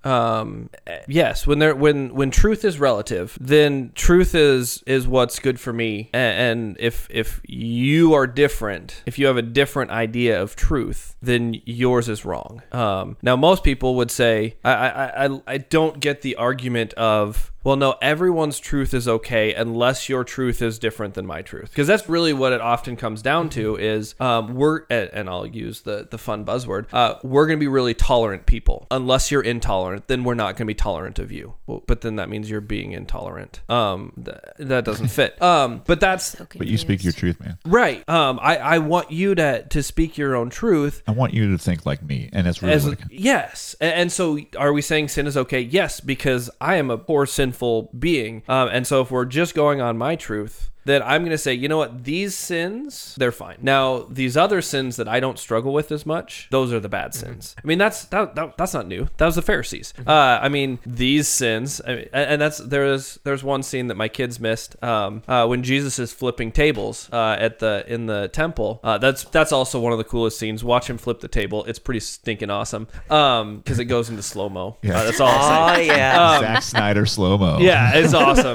Yes, when truth is relative, then truth is what's good for me. And if you are different, if you have a different idea of truth, then yours is wrong. Now, most people would say, I don't get the argument of, well, no, everyone's truth is okay unless your truth is different than my truth. Because that's really what it often comes down to is and I'll use the fun buzzword, we're going to be really tolerant people. Unless you're intolerant, then we're not going to be tolerant of you. Well, but then that means you're being intolerant. That doesn't fit. But you speak your truth, man. Right. I want you to speak your own truth. I want you to think like me, and that's really what it comes. Yes. And so are we saying sin is okay? Yes, because I am a poor, sinful being. And so if we're just going on my truth, then I'm going to say, you know what, these sins, they're fine. Now, these other sins that I don't struggle with as much, those are the bad sins. I mean, that's not new. That was the Pharisees. I mean, these sins, and there's one scene that my kids missed when Jesus is flipping tables in the temple. That's also one of the coolest scenes. Watch him flip the table. It's pretty stinking awesome because it goes into slow-mo. Yeah. That's all I'll say. Oh, yeah. Zack Snyder slow-mo. Yeah, it's awesome.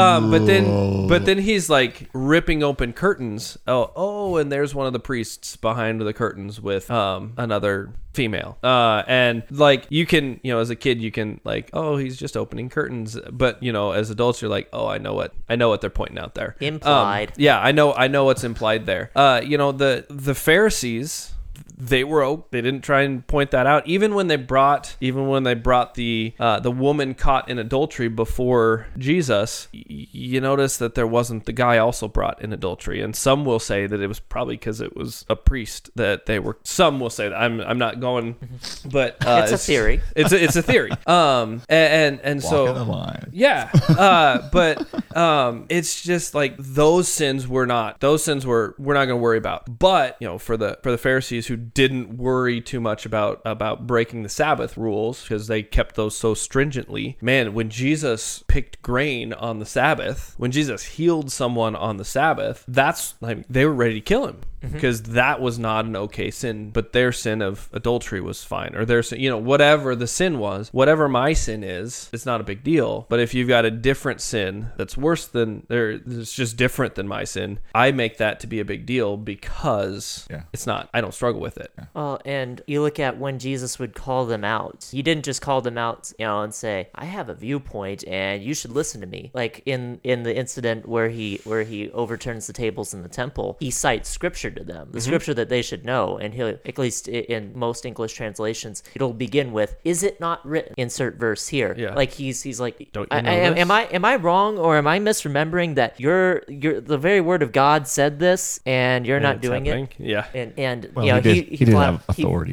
But then he's like ripping open curtains. And there's one of the priests behind the curtains with another female. And like you can, as a kid, you can like, oh, he's just opening curtains. But as adults, you're like, oh, I know what they're pointing out there. Implied. Yeah, I know what's implied there. The Pharisees, they didn't try and point that out. Even when they brought the woman caught in adultery before Jesus, you notice that there wasn't the guy also brought in adultery. And some will say that it was probably because it was a priest that they were. Some will say that. I'm not going, but it's a theory. It's a theory. And so Walking the line. yeah. But it's just like those sins we're not going to worry about. But for the Pharisees who didn't worry too much about breaking the Sabbath rules because they kept those so stringently. Man, when Jesus picked grain on the Sabbath, when Jesus healed someone on the Sabbath, that's like they were ready to kill him. Because that was not an okay sin, but their sin of adultery was fine, or their sin, whatever the sin was, whatever my sin is, it's not a big deal. But if you've got a different sin that's worse than, it's just different than my sin, I make that to be a big deal because it's not. I don't struggle with it. Well, and you look at when Jesus would call them out. He didn't just call them out, and say, "I have a viewpoint, and you should listen to me." Like in the incident where he overturns the tables in the temple, he cites scripture to them, the scripture that they should know, and he'll, at least in most English translations, it'll begin with, "Is it not written?" Insert verse here. Yeah. Like he's like, don't you know this? Am I wrong, or am I misremembering that you're the very word of God said this, and you're not doing happening. it? Yeah. And well, he did have authority in that.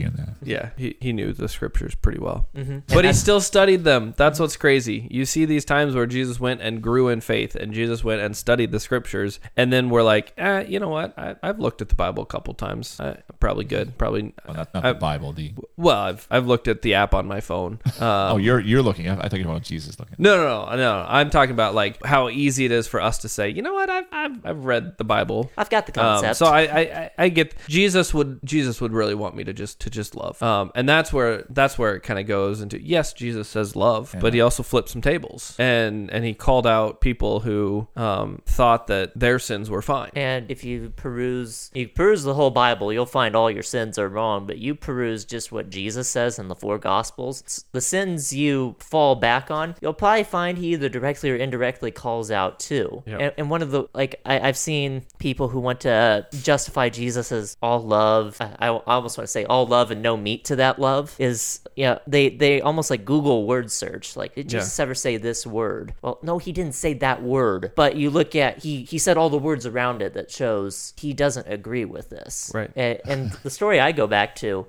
Yeah, he knew the scriptures pretty well. But he still studied them. That's what's crazy. You see these times where Jesus went and grew in faith, and Jesus went and studied the scriptures, and then we're like, you know what? I've looked at the Bible a couple times. Probably good. Probably. Well, not the Bible. Well, I've looked at the app on my phone. You're looking. I think about Jesus looking. No. I'm talking about like how easy it is for us to say, you know what? I've read the Bible. I've got the concept. So I get Jesus would really want me to just love. And that's where it kind of goes into, yes, Jesus says love, but he also flipped some tables and he called out people who thought that their sins were fine. And if you peruse the whole Bible, you'll find all your sins are wrong, but you peruse just what Jesus says in the 4 Gospels, the sins you fall back on, you'll probably find he either directly or indirectly calls out too. Yep. And one of the, like, I've seen people who want to justify Jesus as all love. I almost want to say all love and no meat to that love is, they almost like Google word search. Like, did Jesus ever say this word? Well, no, he didn't say that word. But you look at, he said all the words around it that shows he doesn't agree with this. Right. And the story I go back to,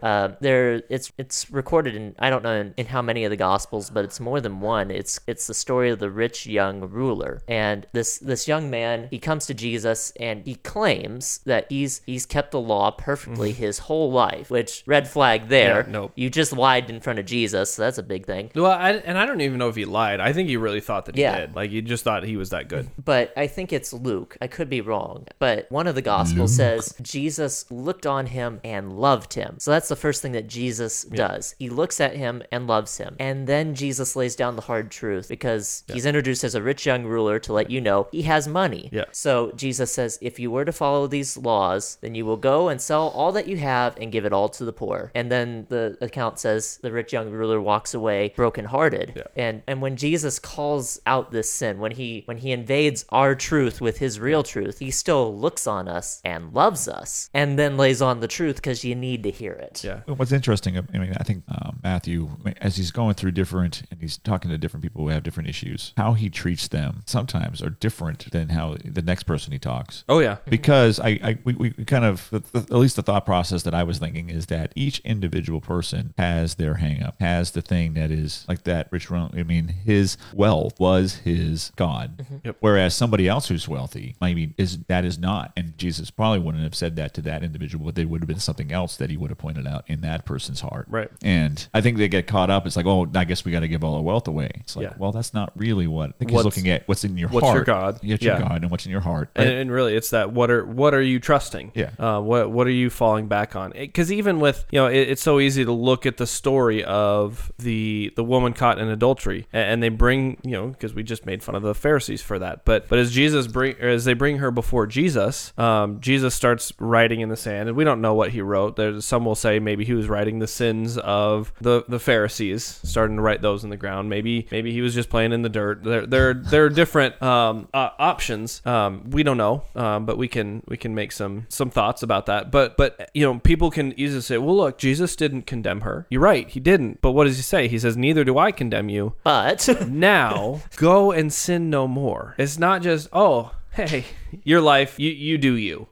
it's recorded in, I don't know in how many of the Gospels, but it's more than one. It's the story of the rich young ruler. And this young man, he comes to Jesus and he claims that he's kept the law perfectly his whole life, which red flag there. Yeah, nope. You just lied in front of Jesus, so that's a big thing. Well, I don't even know if he lied. I think he really thought that he did. Like, he just thought he was that good. But I think it's Luke. I could be wrong. But one of the Gospels says Jesus looked on him and loved him. So that's the first thing that Jesus does. He looks at him and loves him. And then Jesus lays down the hard truth because he's introduced as a rich young ruler to let you know he has money. Yeah. So Jesus says, if you were to follow these laws, then you will go and sell all that you have and give it all to the poor. And then the account says the rich young ruler walks away brokenhearted. Yeah. And when Jesus calls out this sin, when he invades our truth with his real truth, he still looks on us and loves us and then lays on the truth because you need to hear it. Yeah. What's interesting, I mean, I think Matthew, as he's going through different, and he's talking to different people who have different issues, how he treats them sometimes are different than how the next person he talks. Oh, yeah. Because we kind of, at least the thought process that I was thinking is that each individual person has their hang up, has the thing that is like that rich, I mean, his wealth was his God. Yep. Whereas somebody else who's wealthy, maybe that is not. And Jesus probably wouldn't have said that to that individual, but there would have been something else that he would have pointed out in that person's heart. Right. And I think they get caught up. It's like, oh, I guess we got to give all our wealth away. It's like, well, that's not really what. I think he's looking at what's in your heart. What's your God? What's your God and what's in your heart. Right? And really, it's that what are you trusting? Yeah. What are you falling back on? Because even with, it's so easy to look at the story of the woman caught in adultery, and they bring, because we just made fun of the Pharisees for that. But as they bring her before Jesus, Jesus starts writing in the sand, and we don't know what he wrote. Some will say maybe he was writing the sins of the Pharisees, starting to write those in the ground. Maybe he was just playing in the dirt. There are different options. We don't know, but we can make some thoughts about that. But people can easily say, well, look, Jesus didn't condemn her. You're right, he didn't. But what does he say? He says, neither do I condemn you. But now go and sin no more. It's not just, hey, your life, you do you.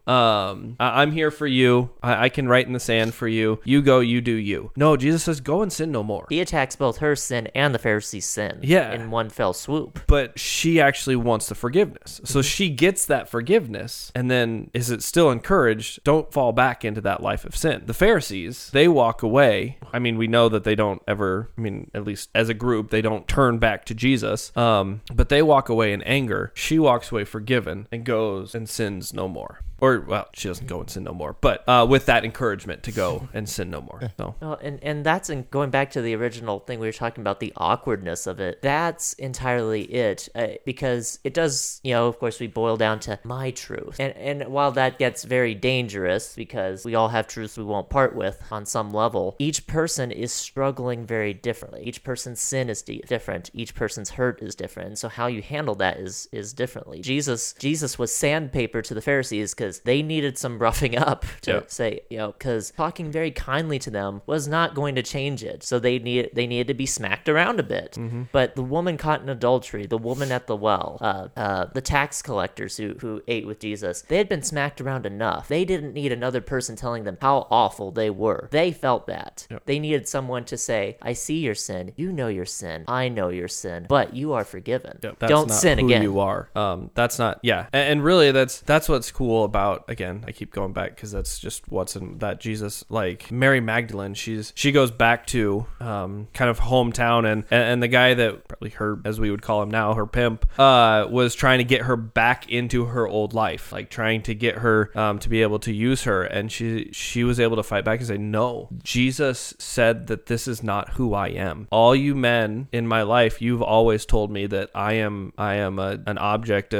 I'm here for you. I can write in the sand for you. You go, you do you. No, Jesus says, go and sin no more. He attacks both her sin and the Pharisees' sin in one fell swoop. But she actually wants the forgiveness. So she gets that forgiveness, and then is it still encouraged? Don't fall back into that life of sin. The Pharisees, they walk away. I mean, we know that they don't ever, at least as a group, they don't turn back to Jesus. But they walk away in anger. She walks away forgiven and goes and sins no more. Or, well, she doesn't go and sin no more, but with that encouragement to go and sin no more. So. Well, and that's going back to the original thing we were talking about, the awkwardness of it. That's entirely it, because it does, of course, we boil down to my truth. And while that gets very dangerous, because we all have truths we won't part with on some level, each person is struggling very differently. Each person's sin is different. Each person's hurt is different. And so how you handle that is differently. Jesus was sandpaper to the Pharisees because because they needed some roughing up to Yeah. say, because talking very kindly to them was not going to change it. So they needed to be smacked around a bit. But the woman caught in adultery, the woman at the well, the tax collectors who ate with Jesus, they had been smacked around enough. They didn't need another person telling them how awful they were. They felt that. Yep. They needed someone to say, I see your sin, you know your sin, I know your sin, but you are forgiven. Yep, that's Don't not sin who again. you are. That's not. Yeah, and really, that's what's cool about. Again, I keep going back because that's just what's in that Jesus. Like Mary Magdalene, she goes back to kind of hometown, and the guy that probably her, as we would call him now, her pimp, was trying to get her back into her old life, like trying to get her to be able to use her, and she was able to fight back and say, no, Jesus said that this is not who I am. All you men in my life, you've always told me that I am an object,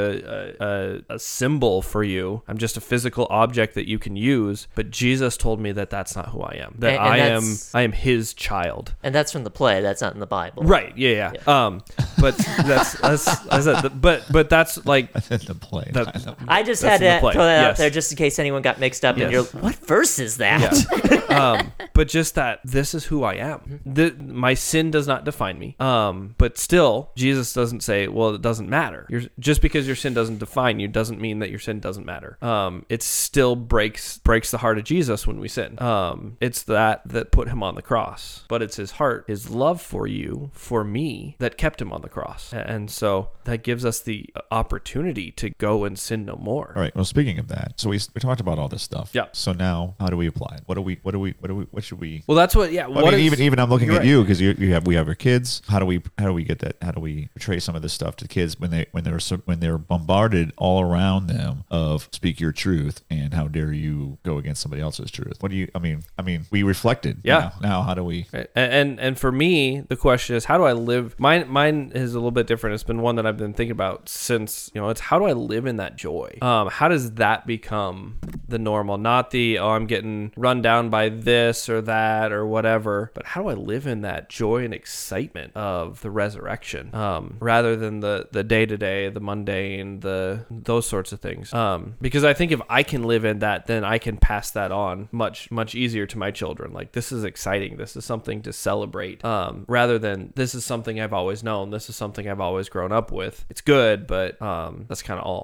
a symbol for you. I'm just a physical object that you can use. But Jesus told me that that's not who I am. That And I am His child. And that's from the play. That's not in the Bible. Right? Yeah. But that's I said. But that's like the play. that, I just That's had in the to play. throw that out Yes. there just in case anyone got mixed up. And Yes. you're, what verse is that? Yeah. But just that this is who I am. My sin does not define me. But still, Jesus doesn't say, well, it doesn't matter. Just because your sin doesn't define you doesn't mean that your sin doesn't matter. It still breaks the heart of Jesus when we sin. It's that put him on the cross. But it's his heart, his love for you, for me, that kept him on the cross. And so that gives us the opportunity to go and sin no more. All right. Well, speaking of that, so we talked about all this stuff. Yeah. So now, how do we apply it? What should we? Well, that's what. Yeah. I mean, even I'm looking you're at right. you because we have our kids. How do we get that? How do we portray some of this stuff to kids when they're bombarded all around them of speak your truth and how dare you go against somebody else's truth? What do you? I mean, we reflected. Yeah. Now how do we? Right. And for me, the question is, how do I live? Mine is a little bit different. It's been one that I've been thinking about since, it's how do I live in that joy? How does that become the normal? Not the, I'm getting run down by this or that or whatever, but how do I live in that joy and excitement of the resurrection, rather than the day-to-day, the mundane, those sorts of things? Because I think if I can live in that, then I can pass that on much, much easier to my children. Like, this is exciting. This is something to celebrate, rather than this is something I've always known. This is something I've always grown up with. It's good, but that's kind of all,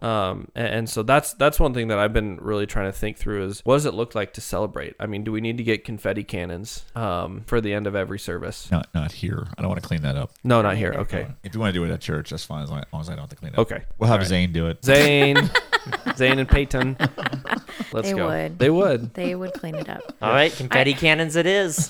and so that's one thing that I've been really trying to think through is, what does it look like to celebrate? I mean, do we need to get confetti cannons for the end of every service? Not here. I don't want to clean that up. No, not here. Okay. If you want to do it at church, that's fine as long as I don't have to clean it up. Okay. We'll have All right. Zane do it. Zane and Peyton. Let's They go. would. They would. They would clean it up. All right, confetti cannons it is.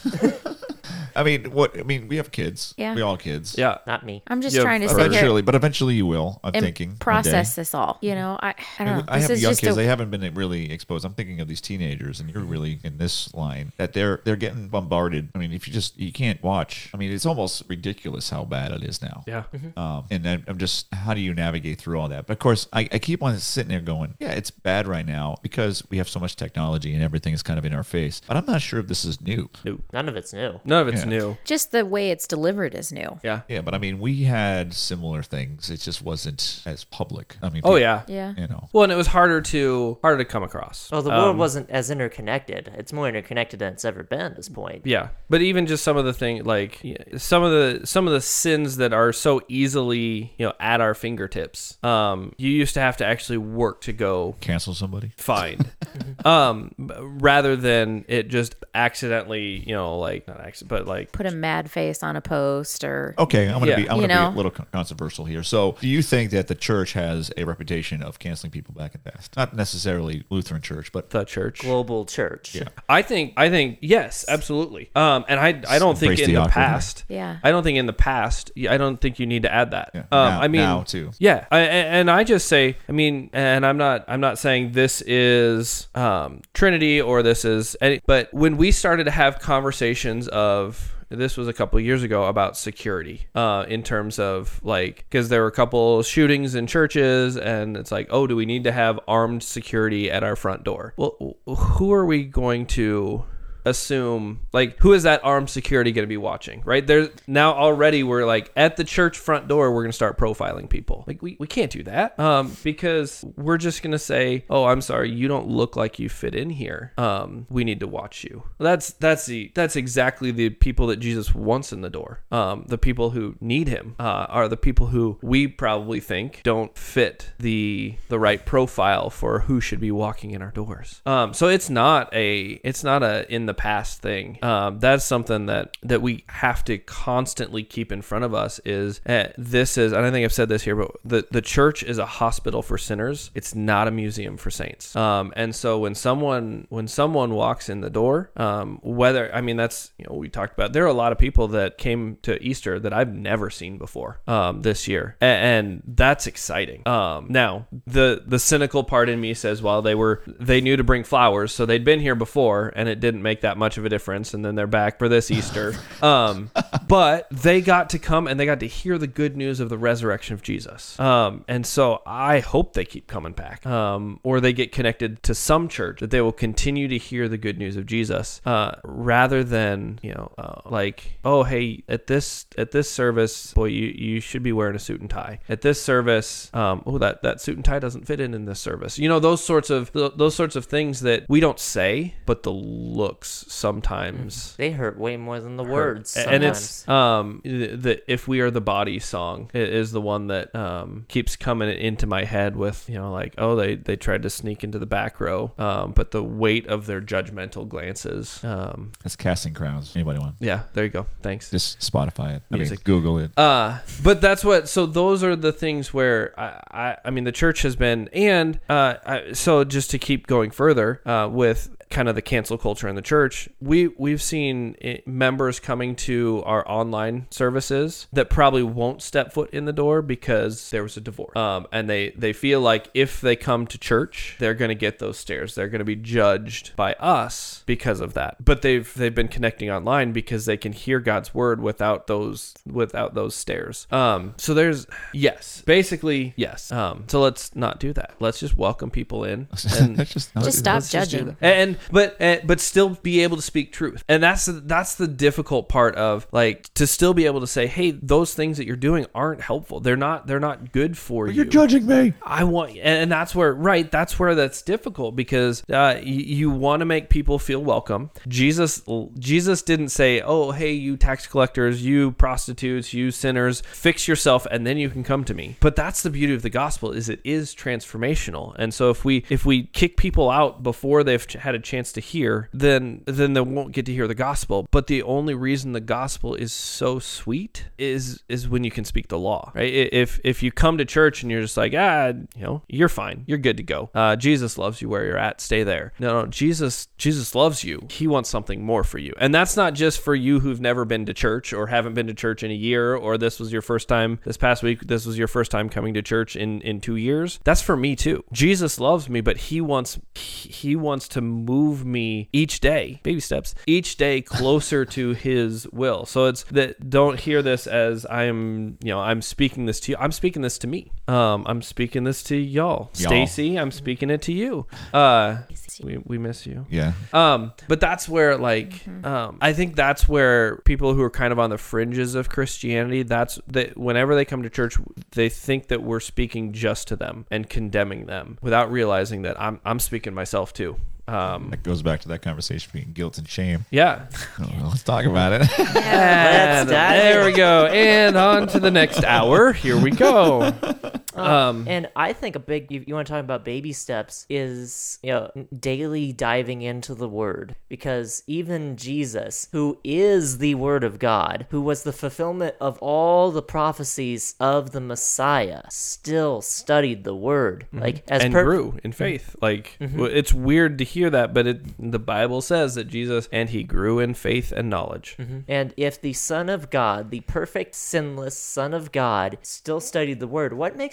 We have kids. Yeah. We all have kids. Yeah. Not me. I'm just Yeah, trying to sit here Eventually you will. I'm and thinking. one day. process this all. I don't know. I This have is young just kids. a, They haven't been really exposed. I'm thinking of these teenagers, and you're really in this line that they're getting bombarded. I mean, if you can't watch. I mean, it's almost ridiculous how bad it is now. Yeah. And I'm just, how do you navigate through all that? But of course, I keep on sitting there going, yeah, it's bad right now because we have so much technology and everything is kind of in our face. But I'm not sure if this is new. None of it's new. None of it's Yeah. new. just the way it's delivered is new. Yeah. Yeah, but I mean, we had similar things. It just wasn't as public. I mean, Oh yeah. Yeah. Well, and it was harder to come across. Well, the world wasn't as interconnected. It's more interconnected than it's ever been at this point. Yeah, but even just some of the things, like some of the sins that are so easily at our fingertips. You used to have to actually work to go cancel somebody. find, rather than it just accidentally, like not accident, but like Put a mad face on a post or Okay, I'm Yeah. gonna be You a know? little controversial here. So, do you think that the church has a reputation of canceling people back in the past? Not necessarily Lutheran Church, but the church. Global church. Yeah. I think yes, absolutely. And I don't think Embrace in the the awkward. past. Yeah. I don't think in the past. I don't think you need to add that. Yeah. I mean, now too. Yeah, and I just say, I mean, and I'm not saying this is Trinity or this is, but when we started to have conversations of, this was a couple of years ago, about security, in terms of like, because there were a couple shootings in churches, and it's like, oh, do we need to have armed security at our front door? Well, who are we going to assume, like, who is that armed security going to be watching, right? There's now already we're like at the church front door, we're going to start profiling people. Like, we can't do that because we're just going to say, oh, I'm sorry, you don't look like you fit in here. We need to watch you. That's exactly the people that Jesus wants in the door. The people who need him are the people who we probably think don't fit the right profile for who should be walking in our doors. So it's not a in the past thing. That's something that we have to constantly keep in front of us is this is, and I think I've said this here, but the church is a hospital for sinners. It's not a museum for saints. And so when someone walks in the door, that's, we talked about, there are a lot of people that came to Easter that I've never seen before this year. And that's exciting. Now the cynical part in me says, well, they knew to bring flowers, so they'd been here before and it didn't make that much of a difference. And then they're back for this Easter. But they got to come and they got to hear the good news of the resurrection of Jesus. And so I hope they keep coming back, or they get connected to some church that they will continue to hear the good news of Jesus, rather than, like, oh, hey, at this service, boy, you should be wearing a suit and tie. At this service, that suit and tie doesn't fit in this service. Those sorts of things that we don't say, but the looks sometimes they hurt way more than the words. Sometimes. And it's the "If We Are the Body" song is the one that keeps coming into my head with, like, oh, they tried to sneak into the back row, but the weight of their judgmental glances. That's Casting Crowns. Anybody want? Yeah, there you go. Thanks. Just Spotify it. Music. Google it. But that's what. So those are the things where I mean the church has been, and so just to keep going further with kind of the cancel culture in the church, we've seen members coming to our online services that probably won't step foot in the door because there was a divorce, and they feel like if they come to church, they're going to get those stares. They're going to be judged by us because of that. But they've been connecting online because they can hear God's word without those stares. So there's basically yes. So let's not do that. Let's just welcome people in and just stop judging. But still be able to speak truth. And that's the difficult part of, like, to still be able to say, hey, those things that you're doing aren't helpful. They're not good for you. You're judging me. And that's where that's difficult because you want to make people feel welcome. Jesus didn't say, oh, hey, you tax collectors, you prostitutes, you sinners, fix yourself and then you can come to me. But that's the beauty of the gospel, is it is transformational. And so if we kick people out before they've had a chance to hear, then they won't get to hear the gospel. But the only reason the gospel is so sweet is when you can speak the law, right? If you come to church and you're just like, you're fine, you're good to go. Jesus loves you where you're at, stay there. No, Jesus loves you. He wants something more for you. And that's not just for you who've never been to church or haven't been to church in a year, or this was your first time this past week, this was your first time coming to church in 2 years. That's for me too. Jesus loves me, but he wants to move me each day, baby steps, each day closer to his will. So it's that, don't hear this as I'm speaking this to you. I'm speaking this to me. I'm speaking this to y'all. Stacy, I'm speaking it to you. We miss you. Yeah. But that's where, like, I think that's where people who are kind of on the fringes of Christianity, whenever they come to church, they think that we're speaking just to them and condemning them without realizing that I'm speaking myself too. That goes back to that conversation between guilt and shame. Yeah. Let's talk about it. And there we go. And on to the next hour. Here we go. And I think a big, you want to talk about baby steps, is daily diving into the Word, because even Jesus, who is the Word of God, who was the fulfillment of all the prophecies of the Messiah, still studied the Word, grew in faith. Like, it's weird to hear that, but the Bible says that Jesus and he grew in faith and knowledge. And if the Son of God, the perfect, sinless Son of God, still studied the Word, what makes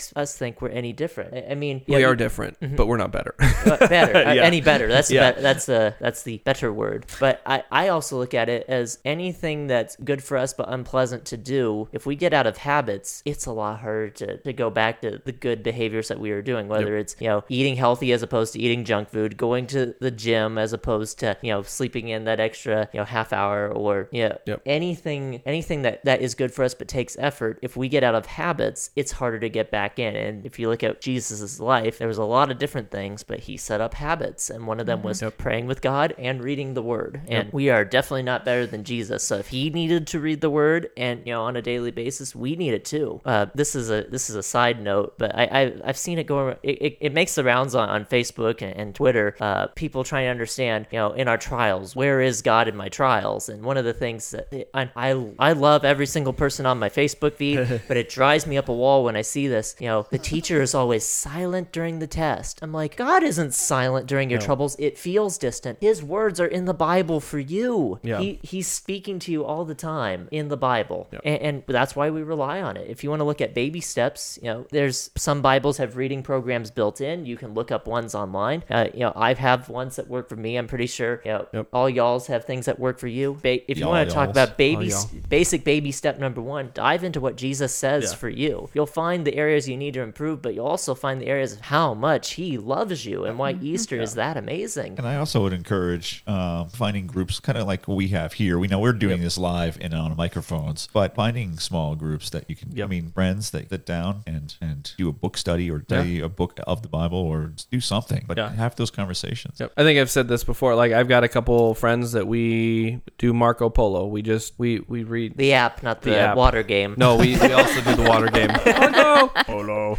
makes us think we're any different. I mean, We are different, but we're not better. better, Yeah. any better. That's Yeah. that's the better word. But I also look at it as anything that's good for us but unpleasant to do. If we get out of habits, it's a lot harder to go back to the good behaviors that we were doing. Whether it's eating healthy as opposed to eating junk food, going to the gym as opposed to sleeping in that extra half hour, or anything that is good for us but takes effort. If we get out of habits, it's harder to get back in. And if you look at Jesus's life, there was a lot of different things, but he set up habits, and one of them was praying with God and reading the Word. And we are definitely not better than Jesus. So if he needed to read the Word and on a daily basis, we need it too. This is a side note, but I've seen it go. It makes the rounds on Facebook and Twitter. People trying to understand, in our trials, where is God in my trials? And one of the things that I love every single person on my Facebook feed, but it drives me up a wall when I see this. The teacher is always silent during the test. I'm like, God isn't silent during your troubles. It feels distant. His words are in the Bible for you. Yeah. He's speaking to you all the time in the Bible. And that's why we rely on it. If you want to look at baby steps, there's some Bibles have reading programs built in. You can look up ones online. I have ones that work for me. I'm pretty sure all y'all's have things that work for you. If you want to talk about basic baby step number 1, dive into what Jesus says for you. You'll find the areas you need to improve, but you'll also find the areas of how much he loves you and why Easter is that amazing. And I also would encourage finding groups kind of like we have here. We know we're doing this live and on microphones, but finding small groups that you can, I mean, friends that sit down and do a book study or study a book of the Bible or do something, but have those conversations. I think I've said this before. Like, I've got a couple friends that we do Marco Polo. We read the app, not the app. water game. No, we also do the water game. Marco Polo.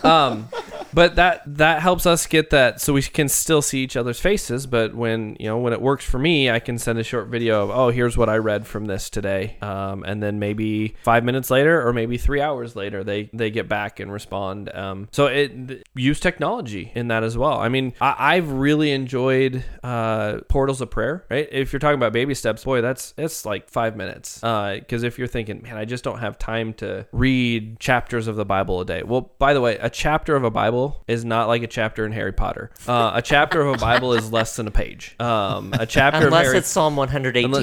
But that helps us get that, so we can still see each other's faces. But when it works for me, I can send a short video of, here's what I read from this today, and then maybe 5 minutes later or maybe 3 hours later they get back and respond. So use technology in that as well. I mean, I've really enjoyed Portals of Prayer. Right? If you're talking about baby steps, boy, it's like 5 minutes. Because if you're thinking, man, I just don't have time to read chapters of the Bible a day. Well, by the way, a chapter of a Bible is not like a chapter in Harry Potter. A chapter of a Bible is less than a page. A chapter unless it's Psalm 118.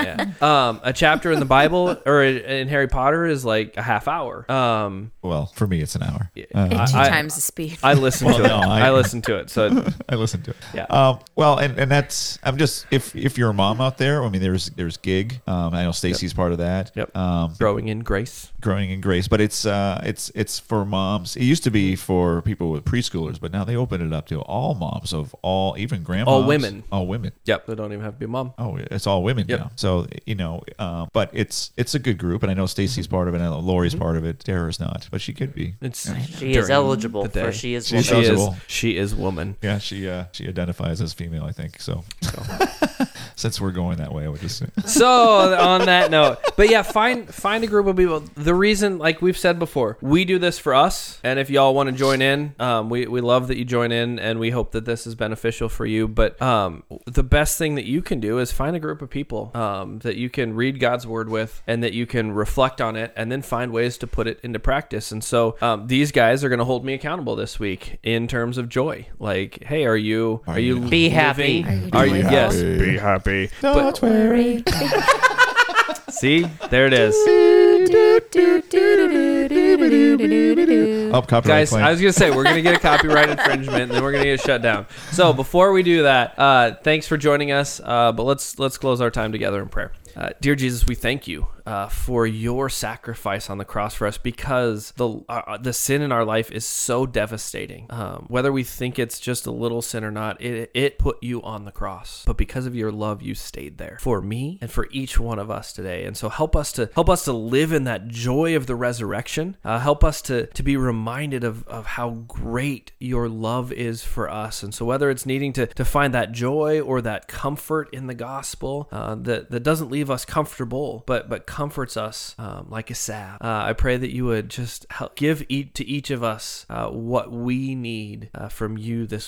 A chapter in the Bible or in Harry Potter is like a half hour. Well, for me, it's an hour. At 2 times the speed. I listen to it. I listen to it. So I listen to it. Yeah. Well, and that's, I'm just, if you're a mom out there, I mean, there's Gig. I know Stacy's part of that. Yep. Growing in Grace. But it's for moms. It used to be for people with preschoolers, but now they open it up to all moms of even grandmas. All women. Yep. They don't even have to be a mom. Oh, it's all women now. So, but it's a good group, and I know Stacy's part of it, and I know Lori's part of it. Tara's not, but she could be. She is eligible for she is woman. She is woman. Yeah, she identifies as female, I think. So. Since we're going that way, I would just say. So on that note, but yeah, find a group of people. The reason, like we've said before, we do this for us, and if y'all want to join in, we love that you join in, and we hope that this is beneficial for you. But the best thing that you can do is find a group of people that you can read God's word with, and that you can reflect on it, and then find ways to put it into practice. And so these guys are going to hold me accountable this week in terms of joy. Like, hey, are you be happy? Are you yes? Be happy. Don't worry. See, there it is. Copyright Guys, claim. I was gonna say we're gonna get a copyright infringement, and then we're gonna get shut down. So before we do that, thanks for joining us. But let's close our time together in prayer. Dear Jesus, we thank you for your sacrifice on the cross for us, because the sin in our life is so devastating. Whether we think it's just a little sin or not, it put you on the cross. But because of your love, you stayed there for me and for each one of us today. And so help us to live in that joy of the resurrection. Help us to be reminded of how great your love is for us. And so whether it's needing to find that joy or that comfort in the gospel that doesn't leave us comfortable, but comforts us like a salve. I pray that you would just give to each of us what we need from you this week.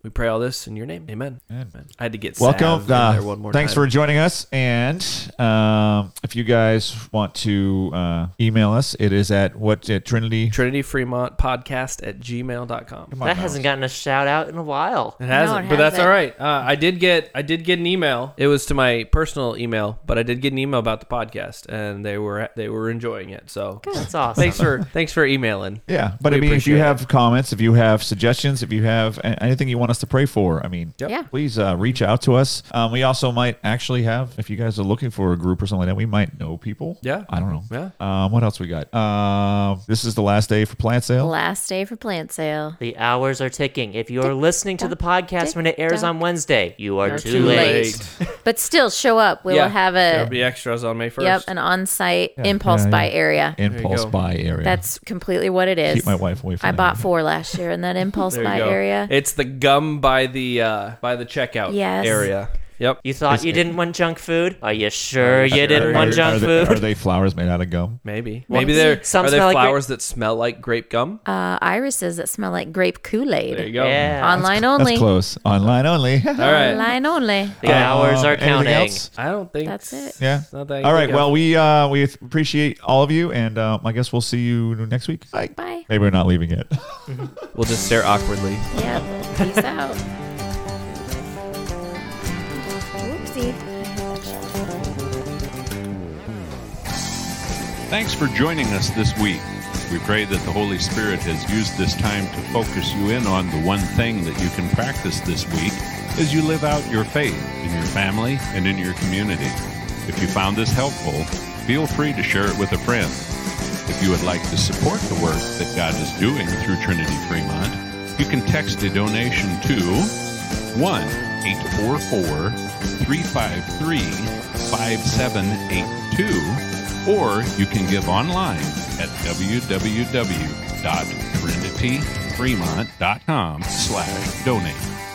We pray all this in your name. Amen. Amen. I had to get Welcome. Sav in there one more Thanks time. for joining us. And if you guys want to email us, it is at Trinity. Trinity Fremont podcast at gmail.com. Come on, That hasn't gotten a shout out in a while. It hasn't, it but that's hasn't. all right. I did get an email. It was to my personal email, but I did get an email about the podcast, and they were enjoying it. So That's awesome. thanks for emailing. Yeah, but We I mean, if you appreciate have comments, if you have suggestions, if you have anything you want us to pray for, I mean, Yep. Yeah. please reach out to us. We also might actually have, if you guys are looking for a group or something like that, we might know people. Yeah. I don't know. Yeah. What else we got? This is the last day for plant sale. Last day for plant sale. The hours are ticking. If you're listening to the podcast when it airs on Wednesday, you are too too late. But still, show up. We will have There'll a be extras on May 1st. an on-site impulse buy area. Impulse go. buy area. That's completely what it is. Keep my wife away from I that. bought 4 last year in that impulse There you buy go. area. It's the gum by the checkout Yes. area. Yep. You thought you didn't want junk food? Are you sure you didn't want junk Are food? they flowers made out of gum? Maybe. Well, Maybe there some are there smell like flowers that smell like grape gum. Irises that smell like grape Kool-Aid. There you go. Yeah. Online only. That's close. Online only. All right. Online only. The hours are Anything counting. else? I don't think That's it. Yeah. not that All right. big of- Well, we appreciate all of you, and I guess we'll see you next week. Bye. Bye. Maybe we're not leaving yet. we'll just stare awkwardly. Yep. Peace out. Oopsie. Thanks for joining us this week. We pray that the Holy Spirit has used this time to focus you in on the one thing that you can practice this week as you live out your faith in your family and in your community. If you found this helpful, feel free to share it with a friend. If you would like to support the work that God is doing through Trinity Fremont, you can text a donation to 1-844-353-5782, or you can give online at www.trinityfremont.com/donate.